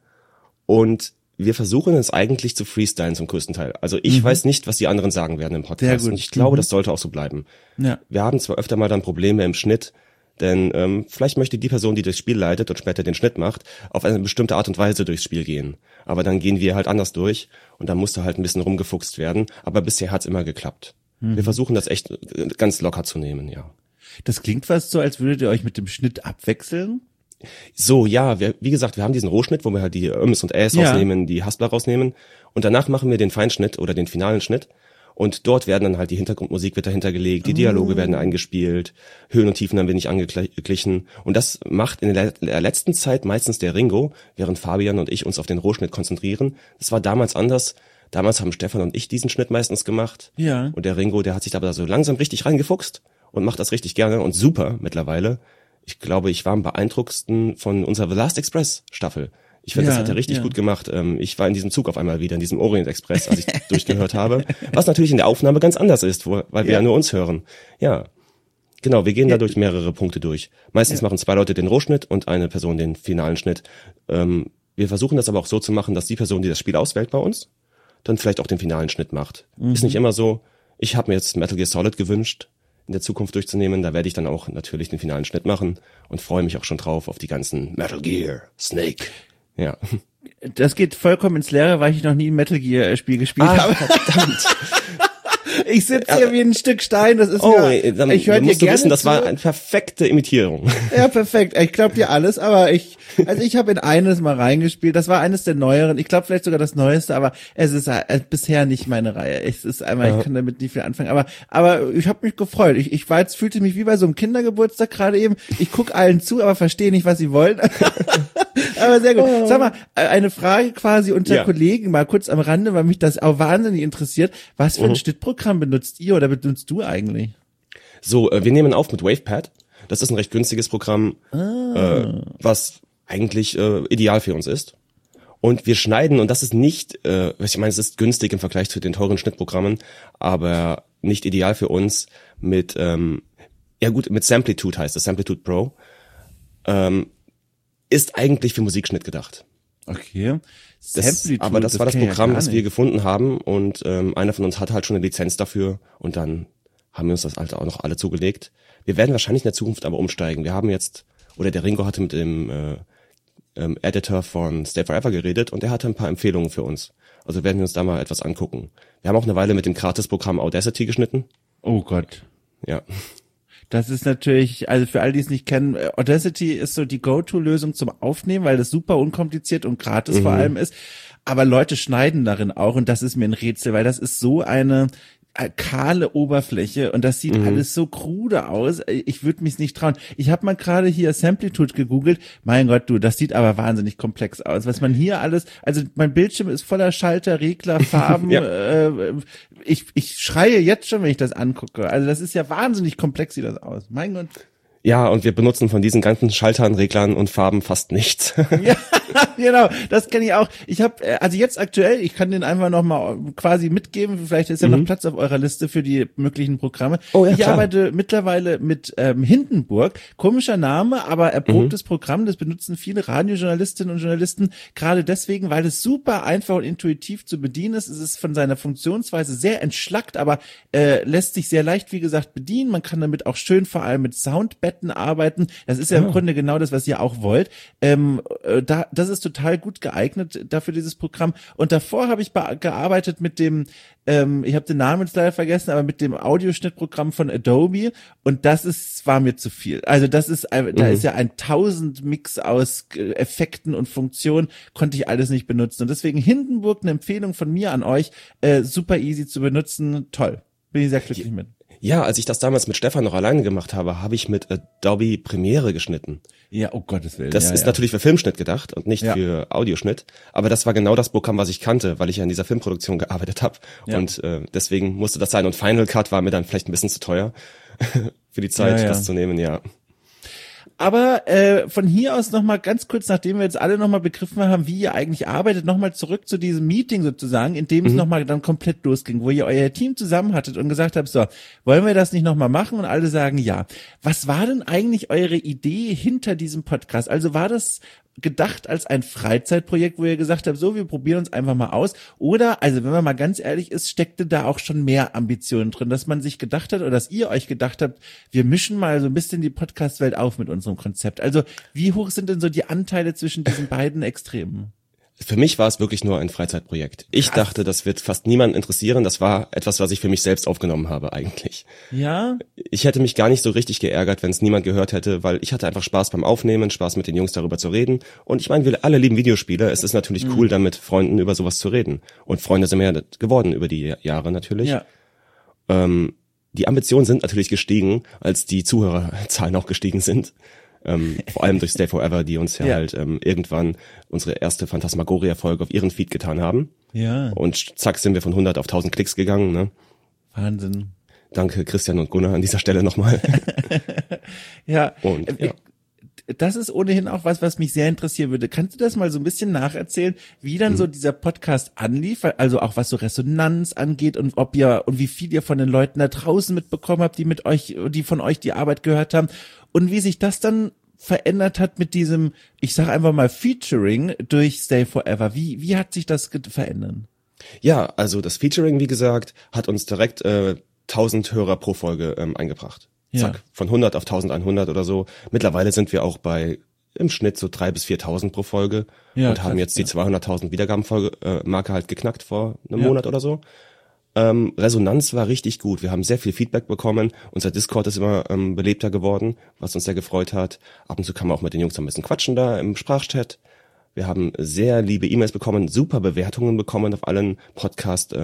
Und wir versuchen es eigentlich zu freestylen zum größten Teil. Also ich weiß nicht, was die anderen sagen werden im Podcast. Und ich glaube, das sollte auch so bleiben. Ja. Wir haben zwar öfter mal dann Probleme im Schnitt, denn vielleicht möchte die Person, die das Spiel leitet und später den Schnitt macht, auf eine bestimmte Art und Weise durchs Spiel gehen. Aber dann gehen wir halt anders durch und dann musste halt ein bisschen rumgefuchst werden. Aber bisher hat's immer geklappt. Wir versuchen das echt ganz locker zu nehmen, ja. Das klingt fast so, als würdet ihr euch mit dem Schnitt abwechseln. So, ja, wie gesagt, wir haben diesen Rohschnitt, wo wir halt die Öms und Äs rausnehmen, die Haspler rausnehmen. Und danach machen wir den Feinschnitt oder den finalen Schnitt. Und dort werden dann halt die Hintergrundmusik wird dahinter gelegt, die Dialoge werden eingespielt, Höhen und Tiefen haben wir nicht angeglichen. Und das macht in der letzten Zeit meistens der Ringo, während Fabian und ich uns auf den Rohschnitt konzentrieren. Das war damals anders. Damals haben Stefan und ich diesen Schnitt meistens gemacht. Ja. Und der Ringo, der hat sich aber so langsam richtig reingefuchst und macht das richtig gerne und super mittlerweile. Ich glaube, ich war am beeindruckendsten von unserer The Last Express Staffel. Ich finde, das hat er richtig gut gemacht. Ich war in diesem Zug auf einmal wieder, in diesem Orient Express, als ich durchgehört habe. Was natürlich in der Aufnahme ganz anders ist, weil wir ja nur uns hören. Ja, genau, wir gehen da durch mehrere Punkte durch. Meistens machen 2 Leute den Rohschnitt und eine Person den finalen Schnitt. Wir versuchen das aber auch so zu machen, dass die Person, die das Spiel auswählt bei uns, dann vielleicht auch den finalen Schnitt macht. Ist nicht immer so. Ich habe mir jetzt Metal Gear Solid gewünscht, in der Zukunft durchzunehmen. Da werde ich dann auch natürlich den finalen Schnitt machen und freue mich auch schon drauf auf die ganzen Metal Gear, Snake. Ja. Das geht vollkommen ins Leere, weil ich noch nie ein Metal Gear Spiel gespielt habe. Verdammt. Ich sitze hier wie ein Stück Stein, das ist ich höre dir gerne wissen, das war eine perfekte Imitierung. Ja, perfekt. Ich glaube dir alles, aber ich habe in eines mal reingespielt. Das war eines der neueren. Ich glaube vielleicht sogar das neueste, aber es ist bisher nicht meine Reihe. Es ist einmal, ich kann damit nicht viel anfangen. Aber ich habe mich gefreut. Ich war jetzt, fühlte mich wie bei so einem Kindergeburtstag gerade eben. Ich guck allen zu, aber verstehe nicht, was sie wollen. Aber sehr gut. Sag mal, eine Frage quasi unter Kollegen, mal kurz am Rande, weil mich das auch wahnsinnig interessiert. Was für ein Schnittprogramm benutzt ihr oder benutzt du eigentlich? So, wir nehmen auf mit WavePad. Das ist ein recht günstiges Programm, was eigentlich ideal für uns ist. Und wir schneiden, und das ist nicht, ich meine, es ist günstig im Vergleich zu den teuren Schnittprogrammen, aber nicht ideal für uns mit Samplitude heißt es, Samplitude Pro. Ist eigentlich für Musikschnitt gedacht. Okay. Aber das war das Programm, das wir gefunden haben und einer von uns hat halt schon eine Lizenz dafür und dann haben wir uns das halt auch noch alle zugelegt. Wir werden wahrscheinlich in der Zukunft aber umsteigen. Wir haben jetzt, oder der Ringo hatte mit dem Editor von Stay Forever geredet und der hatte ein paar Empfehlungen für uns. Also werden wir uns da mal etwas angucken. Wir haben auch eine Weile mit dem Gratis-Programm Audacity geschnitten. Oh Gott. Ja. Das ist natürlich, also für all die es nicht kennen, Audacity ist so die Go-To-Lösung zum Aufnehmen, weil das super unkompliziert und gratis vor allem ist. Aber Leute schneiden darin auch und das ist mir ein Rätsel, weil das ist so eine kahle Oberfläche und das sieht alles so krude aus. Ich würde mich nicht trauen. Ich habe mal gerade hier Samplitude gegoogelt. Mein Gott, du, das sieht aber wahnsinnig komplex aus. Was man hier alles, also mein Bildschirm ist voller Schalter, Regler, Farben. Ich schreie jetzt schon, wenn ich das angucke. Also das ist ja wahnsinnig komplex, sieht das aus. Mein Gott. Ja, und wir benutzen von diesen ganzen Schaltern, Reglern und Farben fast nichts. Ja, genau, das kenne ich auch. Ich habe, also jetzt aktuell, ich kann den einfach nochmal quasi mitgeben, vielleicht ist ja noch Platz auf eurer Liste für die möglichen Programme. Oh, ja, ich klar. arbeite mittlerweile mit Hindenburg, komischer Name, aber erprobtes Programm, das benutzen viele Radiojournalistinnen und Journalisten, gerade deswegen, weil es super einfach und intuitiv zu bedienen ist. Es ist von seiner Funktionsweise sehr entschlackt, aber lässt sich sehr leicht, wie gesagt, bedienen. Man kann damit auch schön vor allem mit Soundbetten arbeiten. Das ist ja im Grunde genau das, was ihr auch wollt. Das ist total gut geeignet dafür, dieses Programm. Und davor habe ich gearbeitet mit dem, ich habe den Namen jetzt leider vergessen, aber mit dem Audioschnittprogramm von Adobe. Und war mir zu viel. Also da ist ja ein 1000 Mix aus Effekten und Funktionen, konnte ich alles nicht benutzen. Und deswegen Hindenburg, eine Empfehlung von mir an euch, super easy zu benutzen, toll. Bin ich sehr glücklich mit. Ja, als ich das damals mit Stefan noch alleine gemacht habe, habe ich mit Adobe Premiere geschnitten. Ja, oh Gottes Willen. Das ist natürlich für Filmschnitt gedacht und nicht Ja. für Audioschnitt. Aber das war genau das Programm, was ich kannte, weil ich ja in dieser Filmproduktion gearbeitet habe. Ja. Und deswegen musste das sein. Und Final Cut war mir dann vielleicht ein bisschen zu teuer für die Zeit, Ja, ja. das zu nehmen, ja. Aber von hier aus nochmal ganz kurz, nachdem wir jetzt alle nochmal begriffen haben, wie ihr eigentlich arbeitet, nochmal zurück zu diesem Meeting sozusagen, in dem es nochmal dann komplett losging, wo ihr euer Team zusammen hattet und gesagt habt, so, wollen wir das nicht nochmal machen? Und alle sagen ja. Was war denn eigentlich eure Idee hinter diesem Podcast? Also war das gedacht als ein Freizeitprojekt, wo ihr gesagt habt, so, wir probieren uns einfach mal aus? Oder, also wenn man mal ganz ehrlich ist, steckte da auch schon mehr Ambitionen drin, dass man sich gedacht hat oder dass ihr euch gedacht habt, wir mischen mal so ein bisschen die Podcast-Welt auf mit unserem Konzept. Also wie hoch sind denn so die Anteile zwischen diesen beiden Extremen? Für mich war es wirklich nur ein Freizeitprojekt. Ich dachte, das wird fast niemanden interessieren. Das war etwas, was ich für mich selbst aufgenommen habe eigentlich. Ja? Ich hätte mich gar nicht so richtig geärgert, wenn es niemand gehört hätte, weil ich hatte einfach Spaß beim Aufnehmen, Spaß mit den Jungs darüber zu reden. Und ich meine, wir alle lieben Videospiele. Es ist natürlich cool, dann mit Freunden über sowas zu reden. Und Freunde sind mir ja geworden über die Jahre natürlich. Ja. Die Ambitionen sind natürlich gestiegen, als die Zuhörerzahlen auch gestiegen sind. Vor allem durch Stay Forever, die uns ja halt irgendwann unsere erste Phantasmagoria-Folge auf ihren Feed getan haben. Ja. Und zack sind wir von 100 auf 1000 Klicks gegangen. Ne? Wahnsinn. Danke Christian und Gunnar an dieser Stelle nochmal. Ja. Und ja. Das ist ohnehin auch was mich sehr interessieren würde. Kannst du das mal so ein bisschen nacherzählen, wie dann so dieser Podcast anlief? Also auch was so Resonanz angeht und ob ihr und wie viel ihr von den Leuten da draußen mitbekommen habt, die von euch die Arbeit gehört haben und wie sich das dann verändert hat mit diesem, ich sag einfach mal Featuring durch Stay Forever. Wie hat sich das verändert? Ja, also das Featuring, wie gesagt, hat uns direkt 1000 Hörer pro Folge eingebracht. Zack, Ja. von 100 auf 1100 oder so. Mittlerweile sind wir auch bei im Schnitt so 3.000 bis 4.000 pro Folge Ja, und haben krass, jetzt die 200.000 Wiedergabenfolge-Marke halt geknackt vor einem Ja. Monat oder so. Resonanz war richtig gut. Wir haben sehr viel Feedback bekommen. Unser Discord ist immer belebter geworden, was uns sehr gefreut hat. Ab und zu kann man auch mit den Jungs ein bisschen quatschen da im Sprachchat. Wir haben sehr liebe E-Mails bekommen, super Bewertungen bekommen auf allen Podcast,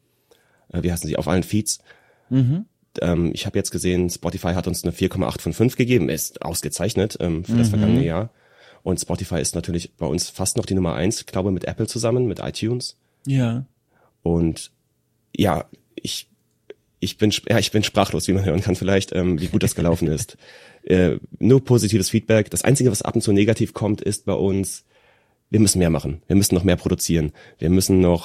auf allen Feeds. Ich habe jetzt gesehen, Spotify hat uns eine 4,8 von 5 gegeben, ist ausgezeichnet für das vergangene Jahr. Und Spotify ist natürlich bei uns fast noch die Nummer 1, ich glaube mit Apple zusammen, mit iTunes. Ja. Und ja, ich bin sprachlos, wie man hören kann vielleicht, wie gut das gelaufen ist. Nur positives Feedback. Das Einzige, was ab und zu negativ kommt, ist bei uns, wir müssen mehr machen. Wir müssen noch mehr produzieren. Wir müssen noch,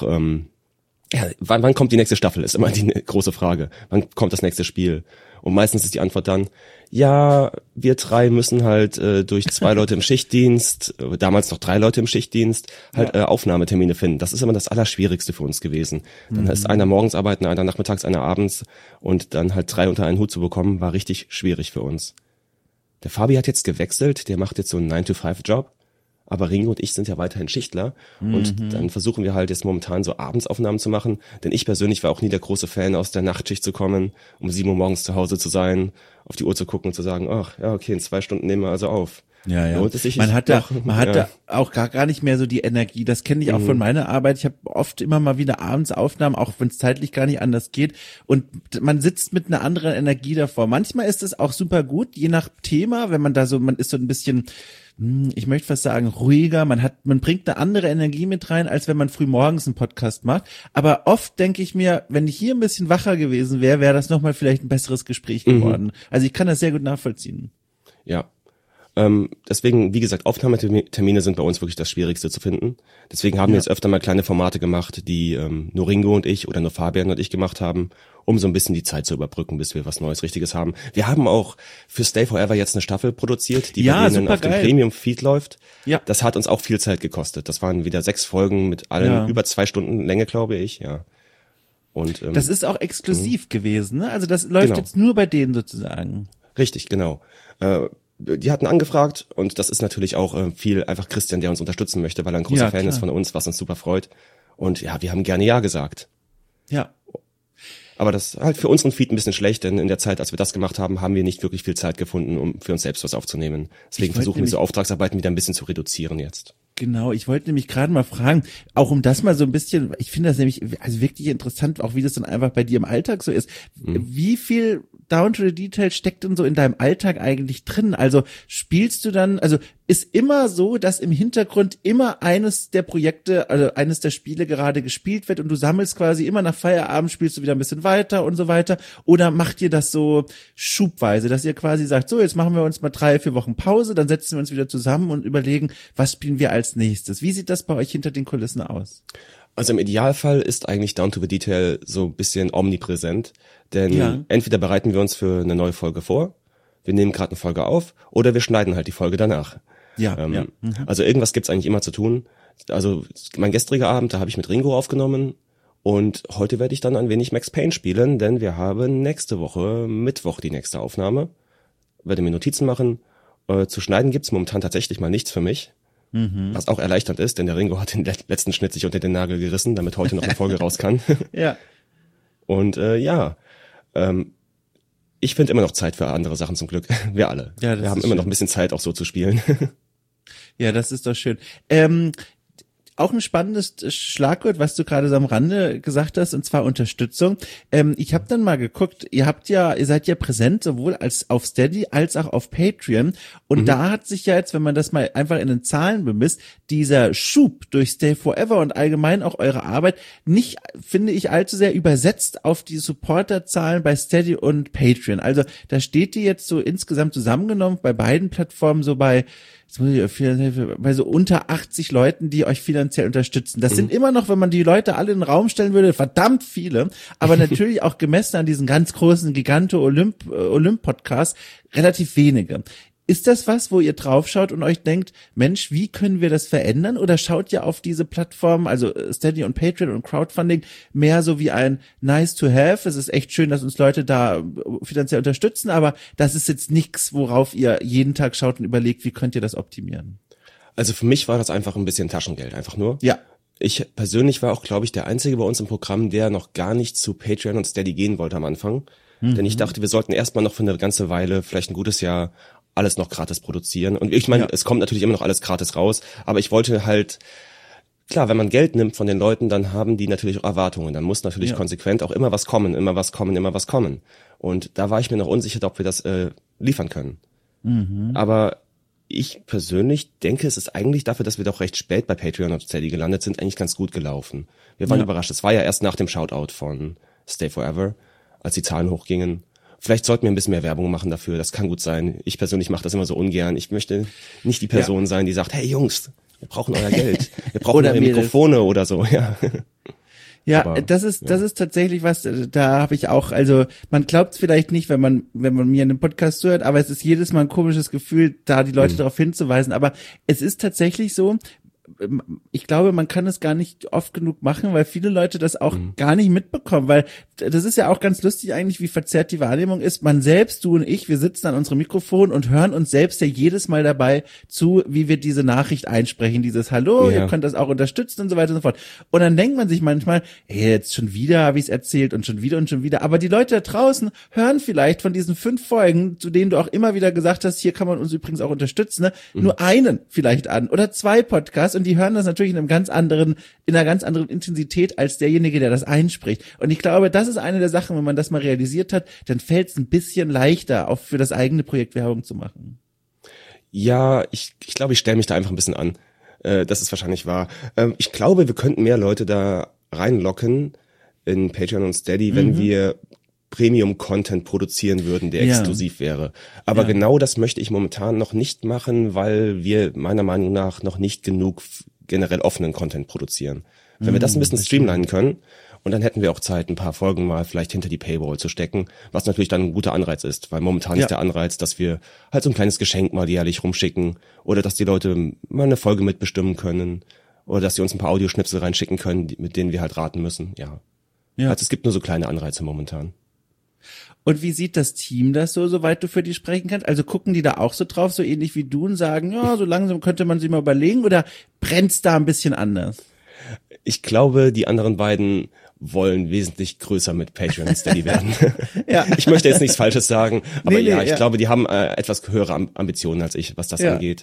wann kommt die nächste Staffel, ist immer die große Frage. Wann kommt das nächste Spiel? Und meistens ist die Antwort dann, ja, wir 3 müssen halt durch 2 Leute im Schichtdienst, damals noch 3 Leute im Schichtdienst, Aufnahmetermine finden. Das ist immer das Allerschwierigste für uns gewesen. Dann ist einer morgens arbeiten, einer nachmittags, einer abends und dann halt 3 unter einen Hut zu bekommen, war richtig schwierig für uns. Der Fabi hat jetzt gewechselt, der macht jetzt so einen 9-to-5-Job. Aber Ringo und ich sind ja weiterhin Schichtler und dann versuchen wir halt jetzt momentan so Abendsaufnahmen zu machen, denn ich persönlich war auch nie der große Fan, aus der Nachtschicht zu kommen, um 7 Uhr morgens zu Hause zu sein, auf die Uhr zu gucken und zu sagen, ach ja, okay, in 2 Stunden nehmen wir also auf. Ja, ja. Lohnt es sich Man hat noch? da auch gar nicht mehr so die Energie. Das kenne ich auch von meiner Arbeit. Ich habe oft immer mal wieder abends Aufnahmen, auch wenn es zeitlich gar nicht anders geht. Und man sitzt mit einer anderen Energie davor. Manchmal ist es auch super gut, je nach Thema, wenn man ist so ein bisschen, ich möchte fast sagen, ruhiger. Man bringt eine andere Energie mit rein, als wenn man früh morgens einen Podcast macht. Aber oft denke ich mir, wenn ich hier ein bisschen wacher gewesen wäre, wäre das nochmal vielleicht ein besseres Gespräch geworden. Also ich kann das sehr gut nachvollziehen. Ja. Deswegen, wie gesagt, Aufnahmetermine sind bei uns wirklich das Schwierigste zu finden. Deswegen haben wir jetzt öfter mal kleine Formate gemacht, die nur Ringo und ich oder nur Fabian und ich gemacht haben, um so ein bisschen die Zeit zu überbrücken, bis wir was Neues, Richtiges haben. Wir haben auch für Stay Forever jetzt eine Staffel produziert, die bei denen auf dem Premium-Feed läuft. Ja. Das hat uns auch viel Zeit gekostet. Das waren wieder 6 Folgen mit allen über 2 Stunden Länge, glaube ich, ja. Und, das ist auch exklusiv gewesen, ne? Also das läuft jetzt nur bei denen sozusagen. Richtig, genau. Die hatten angefragt und das ist natürlich auch viel einfach Christian, der uns unterstützen möchte, weil er ein großer Fan ist von uns, was uns super freut. Und ja, wir haben gerne Ja gesagt. Ja. Aber das ist halt für unseren Feed ein bisschen schlecht, denn in der Zeit, als wir das gemacht haben, haben wir nicht wirklich viel Zeit gefunden, um für uns selbst was aufzunehmen. Deswegen versuchen wir so Auftragsarbeiten wieder ein bisschen zu reduzieren jetzt. Genau, ich wollte nämlich gerade mal fragen, auch um das mal so ein bisschen, ich finde das nämlich also wirklich interessant, auch wie das dann einfach bei dir im Alltag so ist. Wie viel Down to the Detail steckt denn so in deinem Alltag eigentlich drin? Also spielst du dann, also ist immer so, dass im Hintergrund immer eines der Projekte, also eines der Spiele gerade gespielt wird und du sammelst quasi immer nach Feierabend, spielst du wieder ein bisschen weiter und so weiter? Oder macht ihr das so schubweise, dass ihr quasi sagt, so jetzt machen wir uns mal 3-4 Wochen Pause, dann setzen wir uns wieder zusammen und überlegen, was spielen wir als nächstes? Wie sieht das bei euch hinter den Kulissen aus? Also im Idealfall ist eigentlich Down to the Detail so ein bisschen omnipräsent, denn entweder bereiten wir uns für eine neue Folge vor, wir nehmen gerade eine Folge auf oder wir schneiden halt die Folge danach. Also irgendwas gibt's eigentlich immer zu tun. Also mein gestriger Abend, da habe ich mit Ringo aufgenommen und heute werde ich dann ein wenig Max Payne spielen, denn wir haben nächste Woche, Mittwoch, die nächste Aufnahme. Werde mir Notizen machen. Zu schneiden gibt's momentan tatsächlich mal nichts für mich. Was auch erleichternd ist, denn der Ringo hat den letzten Schnitt sich unter den Nagel gerissen, damit heute noch eine Folge raus kann. Ja. Und ich finde immer noch Zeit für andere Sachen zum Glück. Wir alle. Ja, wir haben immer noch ein bisschen Zeit, auch so zu spielen. Ja, das ist doch schön. Auch ein spannendes Schlagwort, was du gerade so am Rande gesagt hast, und zwar Unterstützung. Ich habe dann mal geguckt, ihr seid ja präsent, sowohl als auf Steady als auch auf Patreon. Und da hat sich ja jetzt, wenn man das mal einfach in den Zahlen bemisst, dieser Schub durch Stay Forever und allgemein auch eure Arbeit nicht, finde ich, allzu sehr übersetzt auf die Supporterzahlen bei Steady und Patreon. Also da steht die jetzt so insgesamt zusammengenommen bei beiden Plattformen so bei so unter 80 Leuten, die euch finanziell unterstützen. Das sind immer noch, wenn man die Leute alle in den Raum stellen würde, verdammt viele, aber natürlich auch gemessen an diesen ganz großen Olymp-Podcast relativ wenige. Ist das was, wo ihr draufschaut und euch denkt, Mensch, wie können wir das verändern? Oder schaut ihr auf diese Plattformen, also Steady und Patreon und Crowdfunding, mehr so wie ein nice to have? Es ist echt schön, dass uns Leute da finanziell unterstützen, aber das ist jetzt nichts, worauf ihr jeden Tag schaut und überlegt, wie könnt ihr das optimieren? Also für mich war das einfach ein bisschen Taschengeld, einfach nur. Ja. Ich persönlich war auch, glaube ich, der Einzige bei uns im Programm, der noch gar nicht zu Patreon und Steady gehen wollte am Anfang. Denn ich dachte, wir sollten erstmal noch für eine ganze Weile, vielleicht ein gutes Jahr, alles noch gratis produzieren. Und ich meine, es kommt natürlich immer noch alles gratis raus, aber ich wollte halt, klar, wenn man Geld nimmt von den Leuten, dann haben die natürlich auch Erwartungen. Dann muss natürlich konsequent auch immer was kommen, immer was kommen, immer was kommen. Und da war ich mir noch unsicher, ob wir das liefern können. Aber ich persönlich denke, es ist eigentlich dafür, dass wir doch recht spät bei Patreon und Steady gelandet sind, eigentlich ganz gut gelaufen. Wir waren überrascht. Es war ja erst nach dem Shoutout von Stay Forever, als die Zahlen hochgingen. Vielleicht sollten wir ein bisschen mehr Werbung machen dafür, das kann gut sein. Ich persönlich mache das immer so ungern. Ich möchte nicht die Person sein, die sagt, hey Jungs, wir brauchen euer Geld, wir brauchen eure Mikrofone oder so. Ja, aber, das ist tatsächlich was, da habe ich auch, also man glaubt es vielleicht nicht, wenn man mir in einem Podcast zuhört, aber es ist jedes Mal ein komisches Gefühl, da die Leute darauf hinzuweisen. Aber es ist tatsächlich so, ich glaube, man kann es gar nicht oft genug machen, weil viele Leute das auch gar nicht mitbekommen, weil das ist ja auch ganz lustig eigentlich, wie verzerrt die Wahrnehmung ist. Man selbst, du und ich, wir sitzen an unserem Mikrofon und hören uns selbst ja jedes Mal dabei zu, wie wir diese Nachricht einsprechen, dieses Hallo, ihr könnt das auch unterstützen und so weiter und so fort. Und dann denkt man sich manchmal, hey, jetzt schon wieder habe ich es erzählt und schon wieder. Aber die Leute da draußen hören vielleicht von diesen 5 Folgen, zu denen du auch immer wieder gesagt hast, hier kann man uns übrigens auch unterstützen, ne? Nur einen vielleicht an oder 2 Podcasts. Und die hören das natürlich in einer ganz anderen Intensität als derjenige, der das einspricht. Und ich glaube, das ist eine der Sachen, wenn man das mal realisiert hat, dann fällt es ein bisschen leichter, auch für das eigene Projekt Werbung zu machen. Ja, ich glaube, ich stelle mich da einfach ein bisschen an. Das ist wahrscheinlich wahr. Ich glaube, wir könnten mehr Leute da reinlocken in Patreon und Steady, wenn wir Premium-Content produzieren würden, der exklusiv wäre. Aber genau das möchte ich momentan noch nicht machen, weil wir meiner Meinung nach noch nicht genug generell offenen Content produzieren. Wenn wir das ein bisschen streamlinen können, und dann hätten wir auch Zeit, ein paar Folgen mal vielleicht hinter die Paywall zu stecken, was natürlich dann ein guter Anreiz ist, weil momentan ist der Anreiz, dass wir halt so ein kleines Geschenk mal jährlich rumschicken oder dass die Leute mal eine Folge mitbestimmen können oder dass sie uns ein paar Audioschnipsel reinschicken können, mit denen wir halt raten müssen. Ja. Also es gibt nur so kleine Anreize momentan. Und wie sieht das Team das so, soweit du für die sprechen kannst? Also gucken die da auch so drauf, so ähnlich wie du und sagen, ja, so langsam könnte man sich mal überlegen oder brennt's da ein bisschen anders? Ich glaube, die anderen beiden wollen wesentlich größer mit Patreon und Steady werden. Ich möchte jetzt nichts Falsches sagen, aber ich glaube, die haben etwas höhere Ambitionen als ich, was das angeht.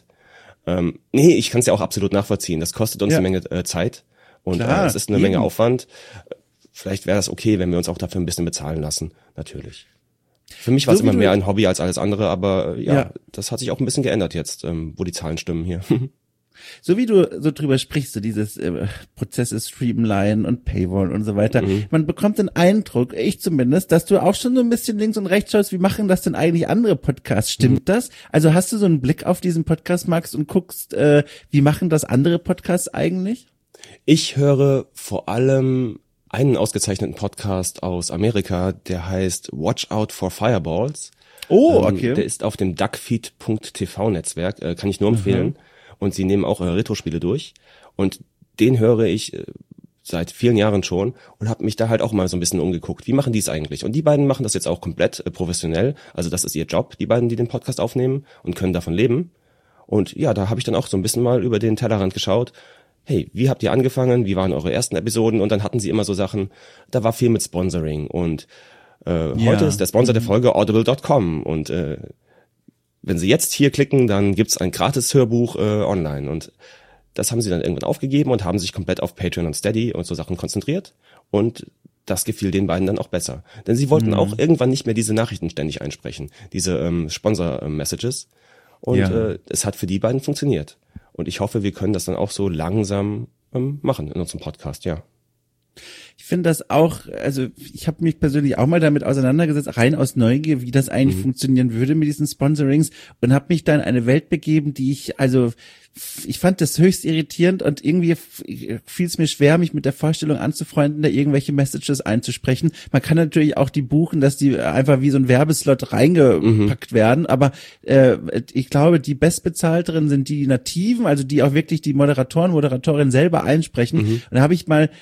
Ich kann es ja auch absolut nachvollziehen. Das kostet uns eine Menge Zeit und es ist eine Menge Aufwand. Vielleicht wäre das okay, wenn wir uns auch dafür ein bisschen bezahlen lassen, natürlich. Für mich war es immer mehr ein Hobby als alles andere, aber das hat sich auch ein bisschen geändert jetzt, wo die Zahlen stimmen hier. So wie du so drüber sprichst, so dieses Prozesse Streamline und Paywall und so weiter, man bekommt den Eindruck, ich zumindest, dass du auch schon so ein bisschen links und rechts schaust, wie machen das denn eigentlich andere Podcasts? Stimmt das? Also hast du so einen Blick auf diesen Podcast-Markt und guckst, wie machen das andere Podcasts eigentlich? Ich höre vor allem einen ausgezeichneten Podcast aus Amerika, der heißt Watch Out for Fireballs. Oh, okay. Der ist auf dem duckfeed.tv Netzwerk, kann ich nur empfehlen. Und sie nehmen auch Retro-Spiele durch. Und den höre ich seit vielen Jahren schon und habe mich da halt auch mal so ein bisschen umgeguckt. Wie machen die es eigentlich? Und die beiden machen das jetzt auch komplett professionell. Also das ist ihr Job, die beiden, die den Podcast aufnehmen und können davon leben. Und ja, da habe ich dann auch so ein bisschen mal über den Tellerrand geschaut. Hey, wie habt ihr angefangen? Wie waren eure ersten Episoden? Und dann hatten sie immer so Sachen, da war viel mit Sponsoring. Und heute ist der Sponsor der Folge audible.com. Und wenn Sie jetzt hier klicken, dann gibt's ein gratis Hörbuch online. Und das haben sie dann irgendwann aufgegeben und haben sich komplett auf Patreon und Steady und so Sachen konzentriert. Und das gefiel den beiden dann auch besser. Denn sie wollten auch irgendwann nicht mehr diese Nachrichten ständig einsprechen, diese Sponsor-Messages. Und es hat für die beiden funktioniert. Und ich hoffe, wir können das dann auch so langsam machen in unserem Podcast, Ich finde das auch, also ich habe mich persönlich auch mal damit auseinandergesetzt, rein aus Neugier, wie das eigentlich funktionieren würde mit diesen Sponsorings und habe mich da in eine Welt begeben, die ich fand das höchst irritierend und irgendwie fiel es mir schwer, mich mit der Vorstellung anzufreunden, da irgendwelche Messages einzusprechen. Man kann natürlich auch die buchen, dass die einfach wie so ein Werbeslot reingepackt werden, aber ich glaube, die bestbezahlteren sind die Nativen, also die auch wirklich die Moderatorinnen selber einsprechen. Und da habe ich mal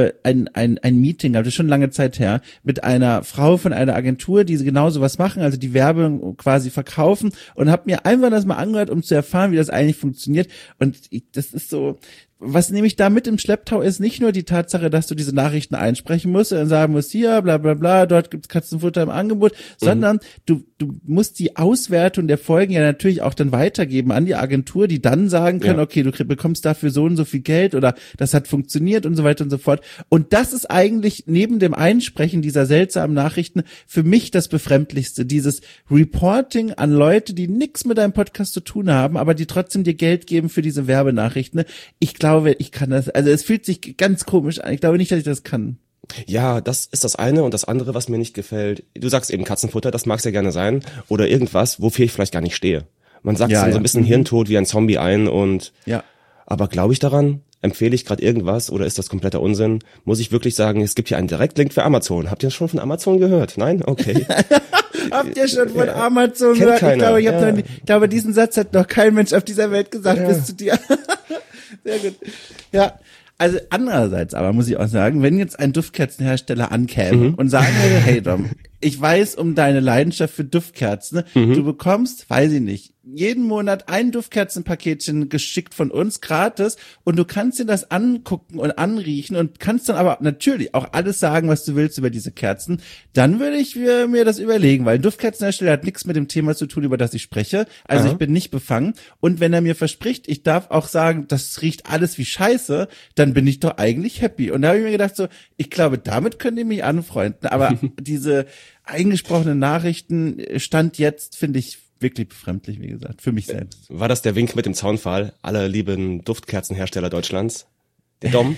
ein Meeting, das ist schon lange Zeit her, mit einer Frau von einer Agentur, die genau sowas machen, also die Werbung quasi verkaufen und habe mir einfach das mal angehört, um zu erfahren, wie das eigentlich funktioniert. Und das ist so, was nämlich da mit im Schlepptau ist, nicht nur die Tatsache, dass du diese Nachrichten einsprechen musst und sagen musst, hier, bla bla bla, dort gibt's Katzenfutter im Angebot, sondern du musst die Auswertung der Folgen ja natürlich auch dann weitergeben an die Agentur, die dann sagen können, okay, du bekommst dafür so und so viel Geld oder das hat funktioniert und so weiter und so fort. Und das ist eigentlich neben dem Einsprechen dieser seltsamen Nachrichten für mich das Befremdlichste, dieses Reporting an Leute, die nichts mit deinem Podcast zu tun haben, aber die trotzdem dir Geld geben für diese Werbenachrichten. Ich glaube, ich kann das, also es fühlt sich ganz komisch an. Ich glaube nicht, dass ich das kann. Ja, das ist das eine und das andere, was mir nicht gefällt. Du sagst eben Katzenfutter, das mag ja gerne sein. Oder irgendwas, wofür ich vielleicht gar nicht stehe. Man sagt es dann so ein bisschen hirntot wie ein Zombie ein und aber glaube ich daran? Empfehle ich gerade irgendwas oder ist das kompletter Unsinn? Muss ich wirklich sagen, es gibt hier einen Direktlink für Amazon. Habt ihr schon von Amazon gehört? Nein? Okay. Habt ihr schon von Amazon gehört? Ich glaube, diesen Satz hat noch kein Mensch auf dieser Welt gesagt bis zu dir. Sehr gut. Ja. Also andererseits aber muss ich auch sagen, wenn jetzt ein Duftkerzenhersteller ankäme und sagen würde, hey Dom, ich weiß um deine Leidenschaft für Duftkerzen, du bekommst, weiß ich nicht, jeden Monat ein Duftkerzenpaketchen geschickt von uns gratis und du kannst dir das angucken und anriechen und kannst dann aber natürlich auch alles sagen, was du willst über diese Kerzen, dann würde ich mir das überlegen, weil ein Duftkerzenhersteller hat nichts mit dem Thema zu tun, über das ich spreche, also ich bin nicht befangen und wenn er mir verspricht, ich darf auch sagen, das riecht alles wie Scheiße, dann bin ich doch eigentlich happy und da habe ich mir gedacht so, ich glaube, damit könnt ihr mich anfreunden, aber diese eingesprochenen Nachrichten Stand jetzt finde ich wirklich befremdlich, wie gesagt, für mich selbst. War das der Wink mit dem Zaunpfahl aller lieben Duftkerzenhersteller Deutschlands? Der Dom.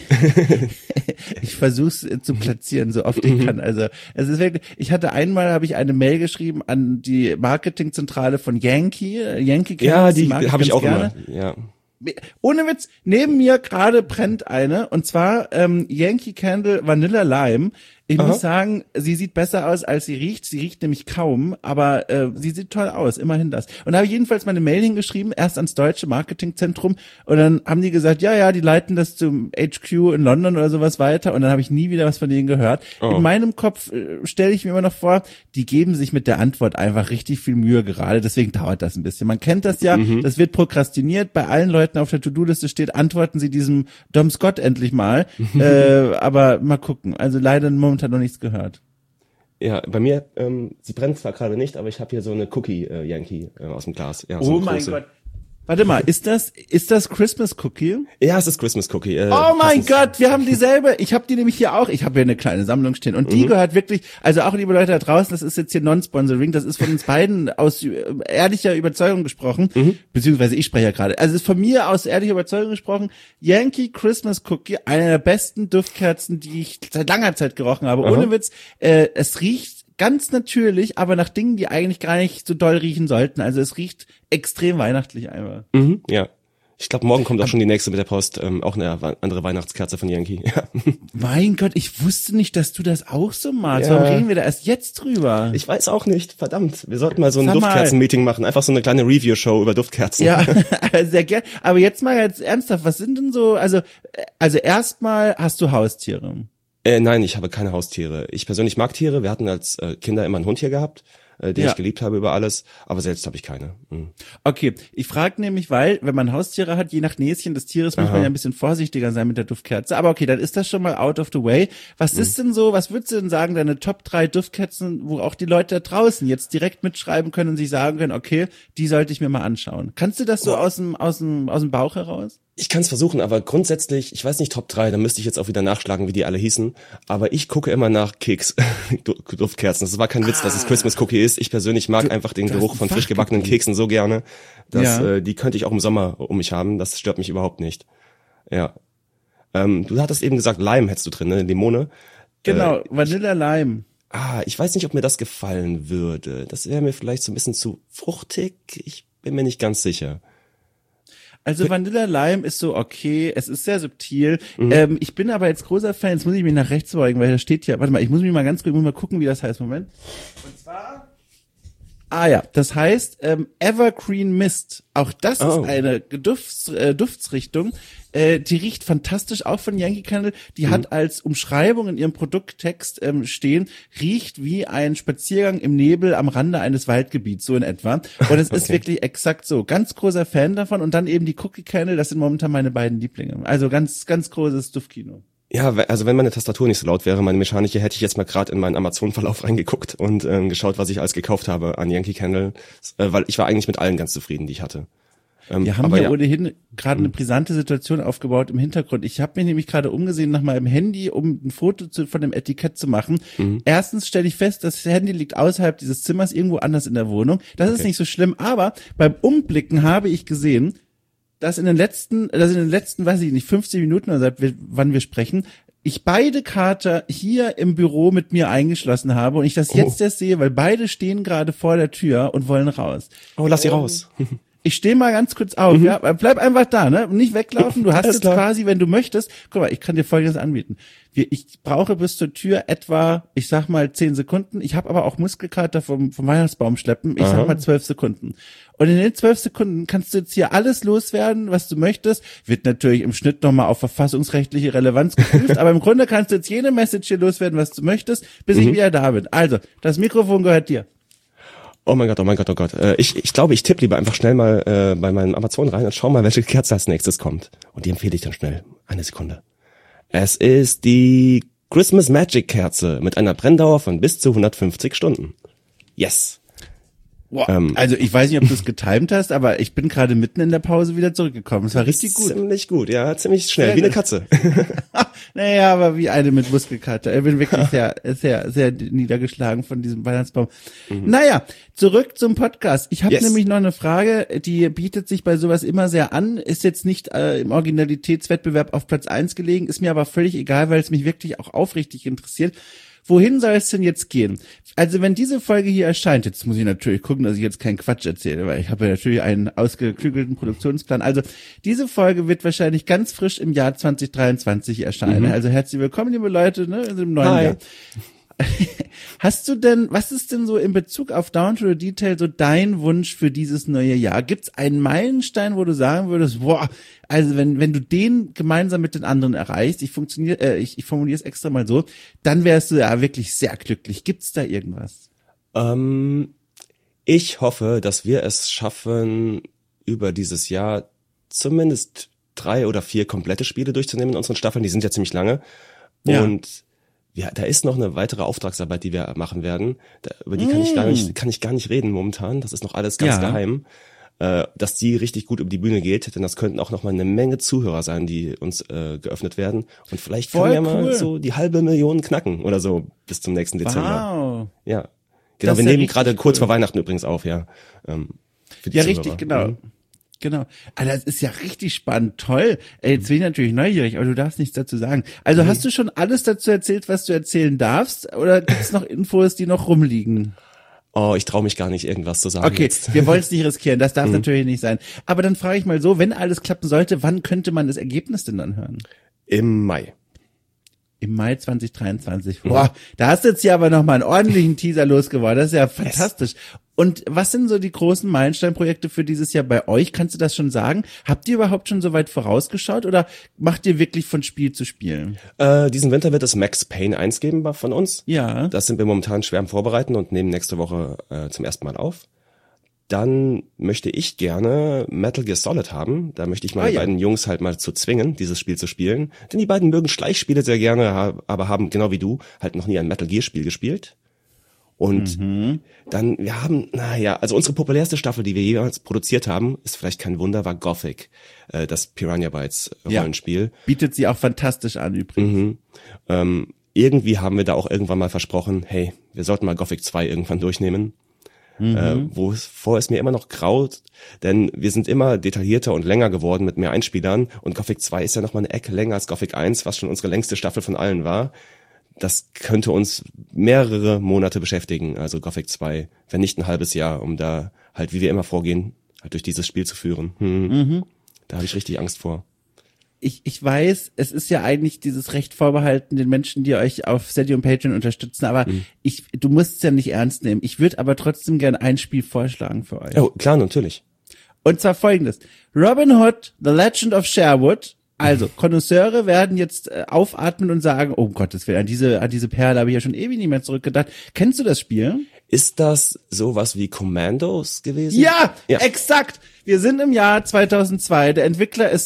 Ich versuch's zu platzieren, so oft ich kann. Also es ist wirklich, habe ich eine Mail geschrieben an die Marketingzentrale von Yankee. Yankee Ja, die habe ich auch gerne. immer. Ja. Ohne Witz, neben mir gerade brennt eine, und zwar Yankee Candle Vanilla Lime. Ich muss sagen, sie sieht besser aus, als sie riecht. Sie riecht nämlich kaum, aber sie sieht toll aus, immerhin das. Und da habe ich jedenfalls meine Mail hingeschrieben, erst ans deutsche Marketingzentrum, und dann haben die gesagt, ja, die leiten das zum HQ in London oder sowas weiter, und dann habe ich nie wieder was von denen gehört. In meinem Kopf stelle ich mir immer noch vor, die geben sich mit der Antwort einfach richtig viel Mühe gerade, deswegen dauert das ein bisschen. Man kennt das ja, das wird prokrastiniert, bei allen Leuten auf der To-Do-Liste steht, antworten sie diesem Dom Scott endlich mal, aber mal gucken. Also leider momentan noch nichts gehört. Ja, bei mir, sie brennt zwar gerade nicht, aber ich habe hier so eine Cookie Yankee aus dem Glas. Ja, so oh mein Gott. Warte mal, ist das Christmas Cookie? Ja, es ist Christmas Cookie. Oh mein Gott, wir haben dieselbe. Ich habe die nämlich hier auch. Ich habe hier eine kleine Sammlung stehen, und die gehört wirklich, also auch liebe Leute da draußen, das ist jetzt hier Non-Sponsoring, das ist von uns beiden aus ehrlicher Überzeugung gesprochen, beziehungsweise ich spreche ja gerade. Also es ist von mir aus ehrlicher Überzeugung gesprochen. Yankee Christmas Cookie, eine der besten Duftkerzen, die ich seit langer Zeit gerochen habe. Ohne Witz, es riecht ganz natürlich, aber nach Dingen, die eigentlich gar nicht so doll riechen sollten. Also es riecht extrem weihnachtlich einfach. Ja. Ich glaube, morgen kommt auch schon die nächste mit der Post, auch eine andere Weihnachtskerze von Yankee. Ja. Mein Gott, ich wusste nicht, dass du das auch so magst. Warum reden wir da erst jetzt drüber? Ich weiß auch nicht, verdammt. Wir sollten mal so ein Duftkerzen-Meeting machen, einfach so eine kleine Review-Show über Duftkerzen. Ja, sehr gern. Aber jetzt mal ganz ernsthaft, was sind denn so, also erstmal hast du Haustiere? Nein, ich habe keine Haustiere. Ich persönlich mag Tiere. Wir hatten als Kinder immer einen Hund hier gehabt, den ich geliebt habe über alles, aber selbst habe ich keine. Okay, ich frage nämlich, weil, wenn man Haustiere hat, je nach Näschen des Tieres muss man ja ein bisschen vorsichtiger sein mit der Duftkerze. Aber okay, dann ist das schon mal out of the way. Was ist denn so, was würdest du denn sagen, deine Top 3 Duftkerzen, wo auch die Leute da draußen jetzt direkt mitschreiben können und sich sagen können, okay, die sollte ich mir mal anschauen. Kannst du das so aus dem Bauch heraus? Ich kann es versuchen, aber grundsätzlich, ich weiß nicht Top 3, da müsste ich jetzt auch wieder nachschlagen, wie die alle hießen, aber ich gucke immer nach Keks, Duftkerzen. Das war kein Witz, dass es Christmas Cookie ist. Ich persönlich mag einfach den Geruch von frisch gebackenen Keksen so gerne, dass die könnte ich auch im Sommer um mich haben. Das stört mich überhaupt nicht. Ja. Du hattest eben gesagt, Lime hättest du drin, ne? Limone. Genau, Vanilla Lime. Ich weiß nicht, ob mir das gefallen würde. Das wäre mir vielleicht so ein bisschen zu fruchtig. Ich bin mir nicht ganz sicher. Also Vanilla Lime ist so okay, es ist sehr subtil. Ich bin aber jetzt großer Fan, jetzt muss ich mich nach rechts beugen, weil da steht ja, warte mal, ich muss mal gucken, wie das heißt, Moment. Und zwar, das heißt Evergreen Mist. Auch das ist eine Duftsrichtung. Die riecht fantastisch, auch von Yankee Candle. Die hat als Umschreibung in ihrem Produkttext stehen, riecht wie ein Spaziergang im Nebel am Rande eines Waldgebiets, so in etwa. Und es ist wirklich exakt so. Ganz großer Fan davon. Und dann eben die Cookie Candle, das sind momentan meine beiden Lieblinge. Also ganz, ganz großes Duftkino. Ja, also wenn meine Tastatur nicht so laut wäre, meine mechanische, hätte ich jetzt mal gerade in meinen Amazon-Verlauf reingeguckt und geschaut, was ich alles gekauft habe an Yankee Candle, weil ich war eigentlich mit allen ganz zufrieden, die ich hatte. Wir haben hier ohnehin gerade eine brisante Situation aufgebaut im Hintergrund. Ich habe mich nämlich gerade umgesehen nach meinem Handy, um ein Foto von dem Etikett zu machen. Erstens stelle ich fest, das Handy liegt außerhalb dieses Zimmers irgendwo anders in der Wohnung. Das ist nicht so schlimm, aber beim Umblicken habe ich gesehen, dass in den letzten, weiß ich nicht, 15 Minuten oder seit wann wir sprechen, ich beide Kater hier im Büro mit mir eingeschlossen habe und ich das jetzt erst sehe, weil beide stehen gerade vor der Tür und wollen raus. Oh, lass sie raus. Ich stehe mal ganz kurz auf, ja, bleib einfach da, ne, nicht weglaufen. Du hast jetzt quasi, wenn du möchtest, guck mal, ich kann dir Folgendes anbieten. Ich brauche bis zur Tür etwa, ich sag mal 10 Sekunden. Ich habe aber auch Muskelkater vom Weihnachtsbaum schleppen. Ich sag mal 12 Sekunden. Und in den 12 Sekunden kannst du jetzt hier alles loswerden, was du möchtest. Wird natürlich im Schnitt nochmal auf verfassungsrechtliche Relevanz geprüft, aber im Grunde kannst du jetzt jede Message hier loswerden, was du möchtest, bis ich wieder da bin. Also, das Mikrofon gehört dir. Oh mein Gott, oh mein Gott, oh Gott. Ich glaube, ich tippe lieber einfach schnell mal bei meinem Amazon rein und schau mal, welche Kerze als nächstes kommt. Und die empfehle ich dann schnell. Eine Sekunde. Es ist die Christmas Magic Kerze mit einer Brenndauer von bis zu 150 Stunden. Yes. Wow. Also ich weiß nicht, ob du es getimed hast, aber ich bin gerade mitten in der Pause wieder zurückgekommen. Es war richtig gut. Ziemlich gut, ja, ziemlich schnell, wie eine Katze. Naja, aber wie eine mit Muskelkater. Ich bin wirklich sehr niedergeschlagen von diesem Weihnachtsbaum. Naja, zurück zum Podcast. Ich habe nämlich noch eine Frage, die bietet sich bei sowas immer sehr an, ist jetzt nicht im Originalitätswettbewerb auf Platz 1 gelegen, ist mir aber völlig egal, weil es mich wirklich auch aufrichtig interessiert. Wohin soll es denn jetzt gehen? Also wenn diese Folge hier erscheint, jetzt muss ich natürlich gucken, dass ich jetzt keinen Quatsch erzähle, weil ich habe ja natürlich einen ausgeklügelten Produktionsplan. Also diese Folge wird wahrscheinlich ganz frisch im Jahr 2023 erscheinen. Also herzlich willkommen, liebe Leute, ne, im neuen Jahr. Was ist denn so in Bezug auf Down to the Detail so dein Wunsch für dieses neue Jahr? Gibt's einen Meilenstein, wo du sagen würdest, boah, also wenn du den gemeinsam mit den anderen erreichst, ich formuliere es extra mal so, dann wärst du ja wirklich sehr glücklich. Gibt's da irgendwas? Ich hoffe, dass wir es schaffen, über dieses Jahr zumindest 3 oder 4 komplette Spiele durchzunehmen in unseren Staffeln. Die sind ja ziemlich lange. Ja. Und ja, da ist noch eine weitere Auftragsarbeit, die wir machen werden. Über die kann ich gar nicht reden momentan. Das ist noch alles ganz geheim. Dass die richtig gut über die Bühne geht, denn das könnten auch noch mal eine Menge Zuhörer sein, die uns geöffnet werden. Und vielleicht können wir mal so die 500.000 knacken oder so bis zum nächsten Dezember. Wow. Ja. Genau, wir nehmen gerade kurz vor Weihnachten übrigens auf, ja. Für die Ja, Zuhörer. richtig, genau. Genau. Also das ist ja richtig spannend. Toll. Jetzt bin ich natürlich neugierig, aber du darfst nichts dazu sagen. Also hast du schon alles dazu erzählt, was du erzählen darfst? Oder gibt's noch Infos, die noch rumliegen? Oh, ich traue mich gar nicht, irgendwas zu sagen. Okay, jetzt. wir wollen es nicht riskieren. Das darf natürlich nicht sein. Aber dann frage ich mal so, wenn alles klappen sollte, wann könnte man das Ergebnis denn dann hören? Im Mai. Im Mai 2023. Boah, da hast du jetzt ja aber nochmal einen ordentlichen Teaser losgeworden. Das ist ja fantastisch. Und was sind so die großen Meilensteinprojekte für dieses Jahr bei euch? Kannst du das schon sagen? Habt ihr überhaupt schon so weit vorausgeschaut oder macht ihr wirklich von Spiel zu Spiel? Diesen Winter wird es Max Payne 1 geben von uns. Ja. Das sind wir momentan schwer am Vorbereiten und nehmen nächste Woche zum ersten Mal auf. Dann möchte ich gerne Metal Gear Solid haben. Da möchte ich meine beiden Jungs halt mal zu zwingen, dieses Spiel zu spielen. Denn die beiden mögen Schleichspiele sehr gerne, aber haben, genau wie du, halt noch nie ein Metal Gear Spiel gespielt. Und dann, wir haben, also unsere populärste Staffel, die wir jemals produziert haben, ist vielleicht kein Wunder, war Gothic, das Piranha Bytes Rollenspiel. Ja, bietet sie auch fantastisch an übrigens. Irgendwie haben wir da auch irgendwann mal versprochen, hey, wir sollten mal Gothic 2 irgendwann durchnehmen. Wovor es mir immer noch graut, denn wir sind immer detaillierter und länger geworden mit mehr Einspielern und Gothic 2 ist ja noch mal eine Ecke länger als Gothic 1, was schon unsere längste Staffel von allen war. Das könnte uns mehrere Monate beschäftigen, also Gothic 2, wenn nicht ein halbes Jahr, um da halt, wie wir immer vorgehen, halt durch dieses Spiel zu führen. Da habe ich richtig Angst vor. Ich weiß, es ist ja eigentlich dieses Recht vorbehalten den Menschen, die euch auf Steady und Patreon unterstützen, aber du musst es ja nicht ernst nehmen. Ich würde aber trotzdem gerne ein Spiel vorschlagen für euch. Oh, klar, natürlich. Und zwar folgendes. Robin Hood, The Legend of Sherwood. Also, Konnoisseure werden jetzt aufatmen und sagen, oh Gottes Willen, an diese Perle habe ich ja schon ewig nicht mehr zurückgedacht. Kennst du das Spiel? Ist das sowas wie Commandos gewesen? Ja, exakt. Wir sind im Jahr 2002. Der Entwickler ist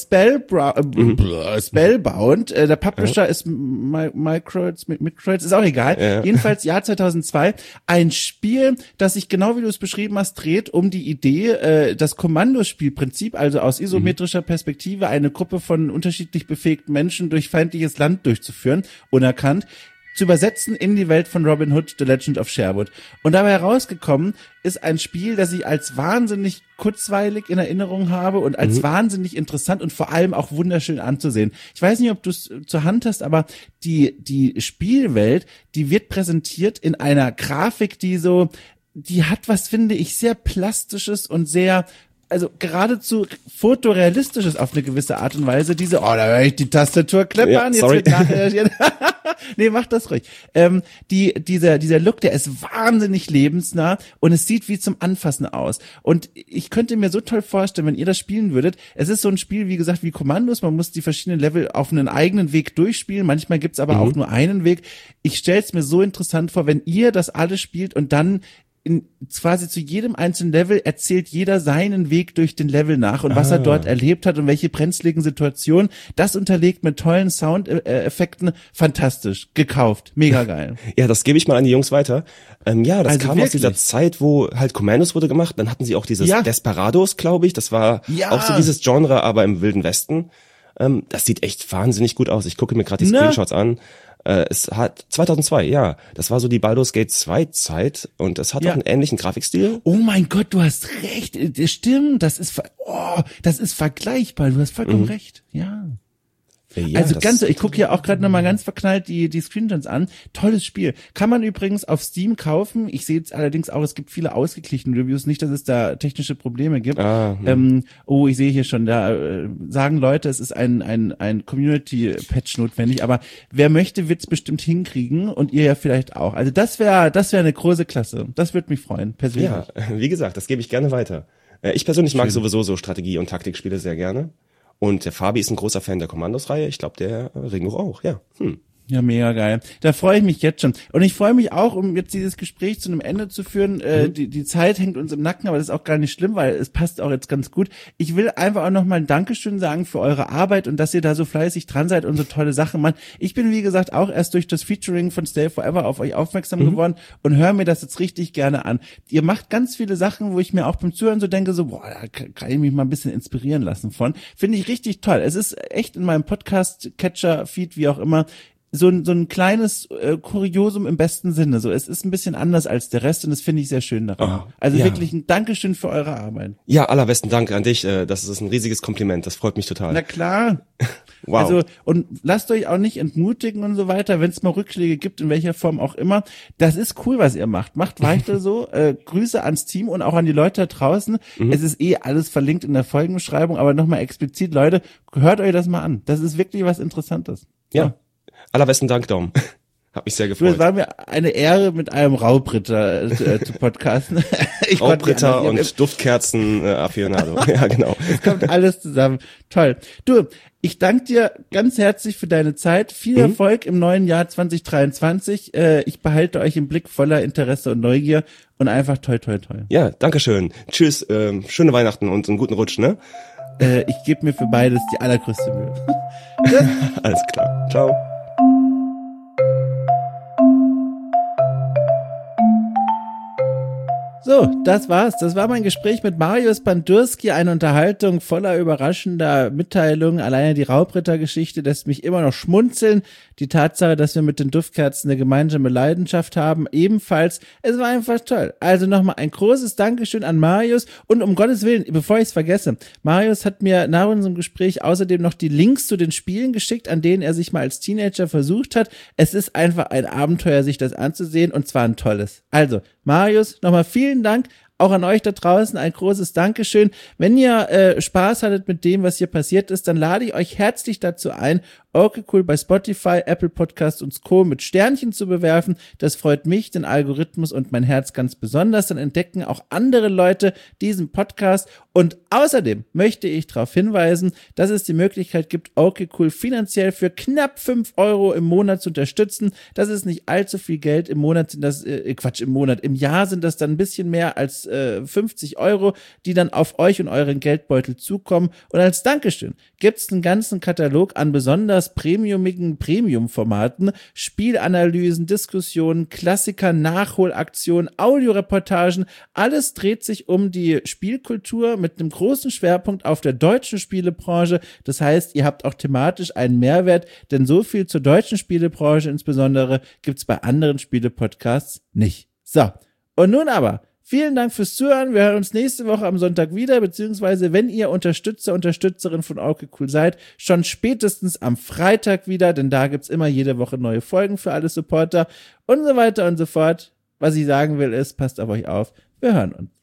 Spellbound. Der Publisher ist Microids, ist auch egal. Ja. Jedenfalls Jahr 2002. Ein Spiel, das sich genau wie du es beschrieben hast, dreht um die Idee, das Kommandospielprinzip, also aus isometrischer Perspektive eine Gruppe von unterschiedlich befähigten Menschen durch feindliches Land durchzuführen, unerkannt, zu übersetzen in die Welt von Robin Hood, The Legend of Sherwood. Und dabei herausgekommen ist ein Spiel, das ich als wahnsinnig kurzweilig in Erinnerung habe und als wahnsinnig interessant und vor allem auch wunderschön anzusehen. Ich weiß nicht, ob du es zur Hand hast, aber die Spielwelt, die wird präsentiert in einer Grafik, die hat was, finde ich, sehr Plastisches und sehr, also geradezu fotorealistisches auf eine gewisse Art und Weise. Da höre ich die Tastatur kleppern. Ja, sorry. Nee, mach das ruhig. Dieser Look, der ist wahnsinnig lebensnah und es sieht wie zum Anfassen aus. Und ich könnte mir so toll vorstellen, wenn ihr das spielen würdet. Es ist so ein Spiel, wie gesagt, wie Kommandos. Man muss die verschiedenen Level auf einen eigenen Weg durchspielen. Manchmal gibt's aber auch nur einen Weg. Ich stell's mir so interessant vor, wenn ihr das alles spielt und dann quasi zu jedem einzelnen Level erzählt jeder seinen Weg durch den Level nach und was er dort erlebt hat und welche brenzligen Situationen. Das unterlegt mit tollen Soundeffekten. Fantastisch. Gekauft. Mega geil. Ja, das gebe ich mal an die Jungs weiter. Das also kam wirklich? aus dieser Zeit, wo halt Commandos wurde gemacht. Dann hatten sie auch dieses Desperados, glaube ich. Das war auch so dieses Genre, aber im Wilden Westen. Das sieht echt wahnsinnig gut aus. Ich gucke mir gerade die Screenshots an. Es hat 2002, ja, das war so die Baldur's Gate 2 Zeit und es hat auch einen ähnlichen Grafikstil. Oh mein Gott, du hast recht. Das stimmt, das ist vergleichbar. Du hast vollkommen recht. Ja. Ja, also ich gucke ja auch gerade nochmal ganz verknallt die Screenshots an. Tolles Spiel. Kann man übrigens auf Steam kaufen. Ich sehe jetzt allerdings auch, es gibt viele ausgeglichene Reviews. Nicht, dass es da technische Probleme gibt. Ich sehe hier schon, da sagen Leute, es ist ein Community-Patch notwendig. Aber wer möchte, wird's bestimmt hinkriegen und ihr ja vielleicht auch. Also das wäre eine große Klasse. Das würde mich freuen, persönlich. Ja, wie gesagt, das gebe ich gerne weiter. Ich persönlich mag sowieso so Strategie- und Taktikspiele sehr gerne. Und der Fabi ist ein großer Fan der Kommandos-Reihe. Ich glaube, der Ringo auch, ja. Ja, mega geil. Da freue ich mich jetzt schon. Und ich freue mich auch, um jetzt dieses Gespräch zu einem Ende zu führen. Die Zeit hängt uns im Nacken, aber das ist auch gar nicht schlimm, weil es passt auch jetzt ganz gut. Ich will einfach auch nochmal ein Dankeschön sagen für eure Arbeit und dass ihr da so fleißig dran seid und so tolle Sachen macht. Ich bin, wie gesagt, auch erst durch das Featuring von Stay Forever auf euch aufmerksam geworden und höre mir das jetzt richtig gerne an. Ihr macht ganz viele Sachen, wo ich mir auch beim Zuhören so denke, so, da kann ich mich mal ein bisschen inspirieren lassen von. Finde ich richtig toll. Es ist echt in meinem Podcast-Catcher-Feed, wie auch immer, so ein kleines Kuriosum im besten Sinne. So, es ist ein bisschen anders als der Rest und das finde ich sehr schön daran. Also wirklich ein Dankeschön für eure Arbeit. Ja, allerbesten Dank an dich. Das ist ein riesiges Kompliment. Das freut mich total. Na klar. Wow. Also, und lasst euch auch nicht entmutigen und so weiter, wenn es mal Rückschläge gibt, in welcher Form auch immer. Das ist cool, was ihr macht. Macht weiter so. Grüße ans Team und auch an die Leute da draußen. Es ist alles verlinkt in der Folgenbeschreibung, aber nochmal explizit, Leute, hört euch das mal an. Das ist wirklich was Interessantes. Ja. Allerbesten Dank, Dom. Hab mich sehr gefreut. Es war mir eine Ehre, mit einem Raubritter zu podcasten. Raubritter und Duftkerzen Aficionado. Ja, genau. Es kommt alles zusammen. Toll. Du, ich danke dir ganz herzlich für deine Zeit. Viel Erfolg im neuen Jahr 2023. Ich behalte euch im Blick voller Interesse und Neugier und einfach toi, toi, toi. Ja, danke schön. Tschüss, schöne Weihnachten und einen guten Rutsch, ne? Ich gebe mir für beides die allergrößte Mühe. Alles klar. Ciao. So, das war's. Das war mein Gespräch mit Marius Bandurski, eine Unterhaltung voller überraschender Mitteilungen. Alleine die Raubritter-Geschichte lässt mich immer noch schmunzeln. Die Tatsache, dass wir mit den Duftkerzen eine gemeinsame Leidenschaft haben, ebenfalls. Es war einfach toll. Also nochmal ein großes Dankeschön an Marius und um Gottes Willen, bevor ich es vergesse, Marius hat mir nach unserem Gespräch außerdem noch die Links zu den Spielen geschickt, an denen er sich mal als Teenager versucht hat. Es ist einfach ein Abenteuer, sich das anzusehen und zwar ein tolles. Also, Marius, nochmal vielen Dank. Auch an euch da draußen ein großes Dankeschön. Wenn ihr Spaß hattet mit dem, was hier passiert ist, dann lade ich euch herzlich dazu ein, Okay Cool bei Spotify, Apple Podcasts und Co. mit Sternchen zu bewerfen. Das freut mich, den Algorithmus und mein Herz ganz besonders. Dann entdecken auch andere Leute diesen Podcast. Und außerdem möchte ich darauf hinweisen, dass es die Möglichkeit gibt, Okay Cool finanziell für knapp 5 € im Monat zu unterstützen. Das ist nicht allzu viel Geld. Im Monat sind das, im Jahr sind das dann ein bisschen mehr als 50 €, die dann auf euch und euren Geldbeutel zukommen. Und als Dankeschön gibt es einen ganzen Katalog an besonders premiumigen Premium-Formaten, Spielanalysen, Diskussionen, Klassiker, Nachholaktionen, Audioreportagen. Alles dreht sich um die Spielkultur mit einem großen Schwerpunkt auf der deutschen Spielebranche. Das heißt, ihr habt auch thematisch einen Mehrwert, denn so viel zur deutschen Spielebranche insbesondere gibt's bei anderen Spiele-Podcasts nicht. So, und nun aber vielen Dank fürs Zuhören. Wir hören uns nächste Woche am Sonntag wieder, beziehungsweise wenn ihr Unterstützerin von Okay Cool seid, schon spätestens am Freitag wieder, denn da gibt's immer jede Woche neue Folgen für alle Supporter und so weiter und so fort. Was ich sagen will ist, passt auf euch auf. Wir hören uns.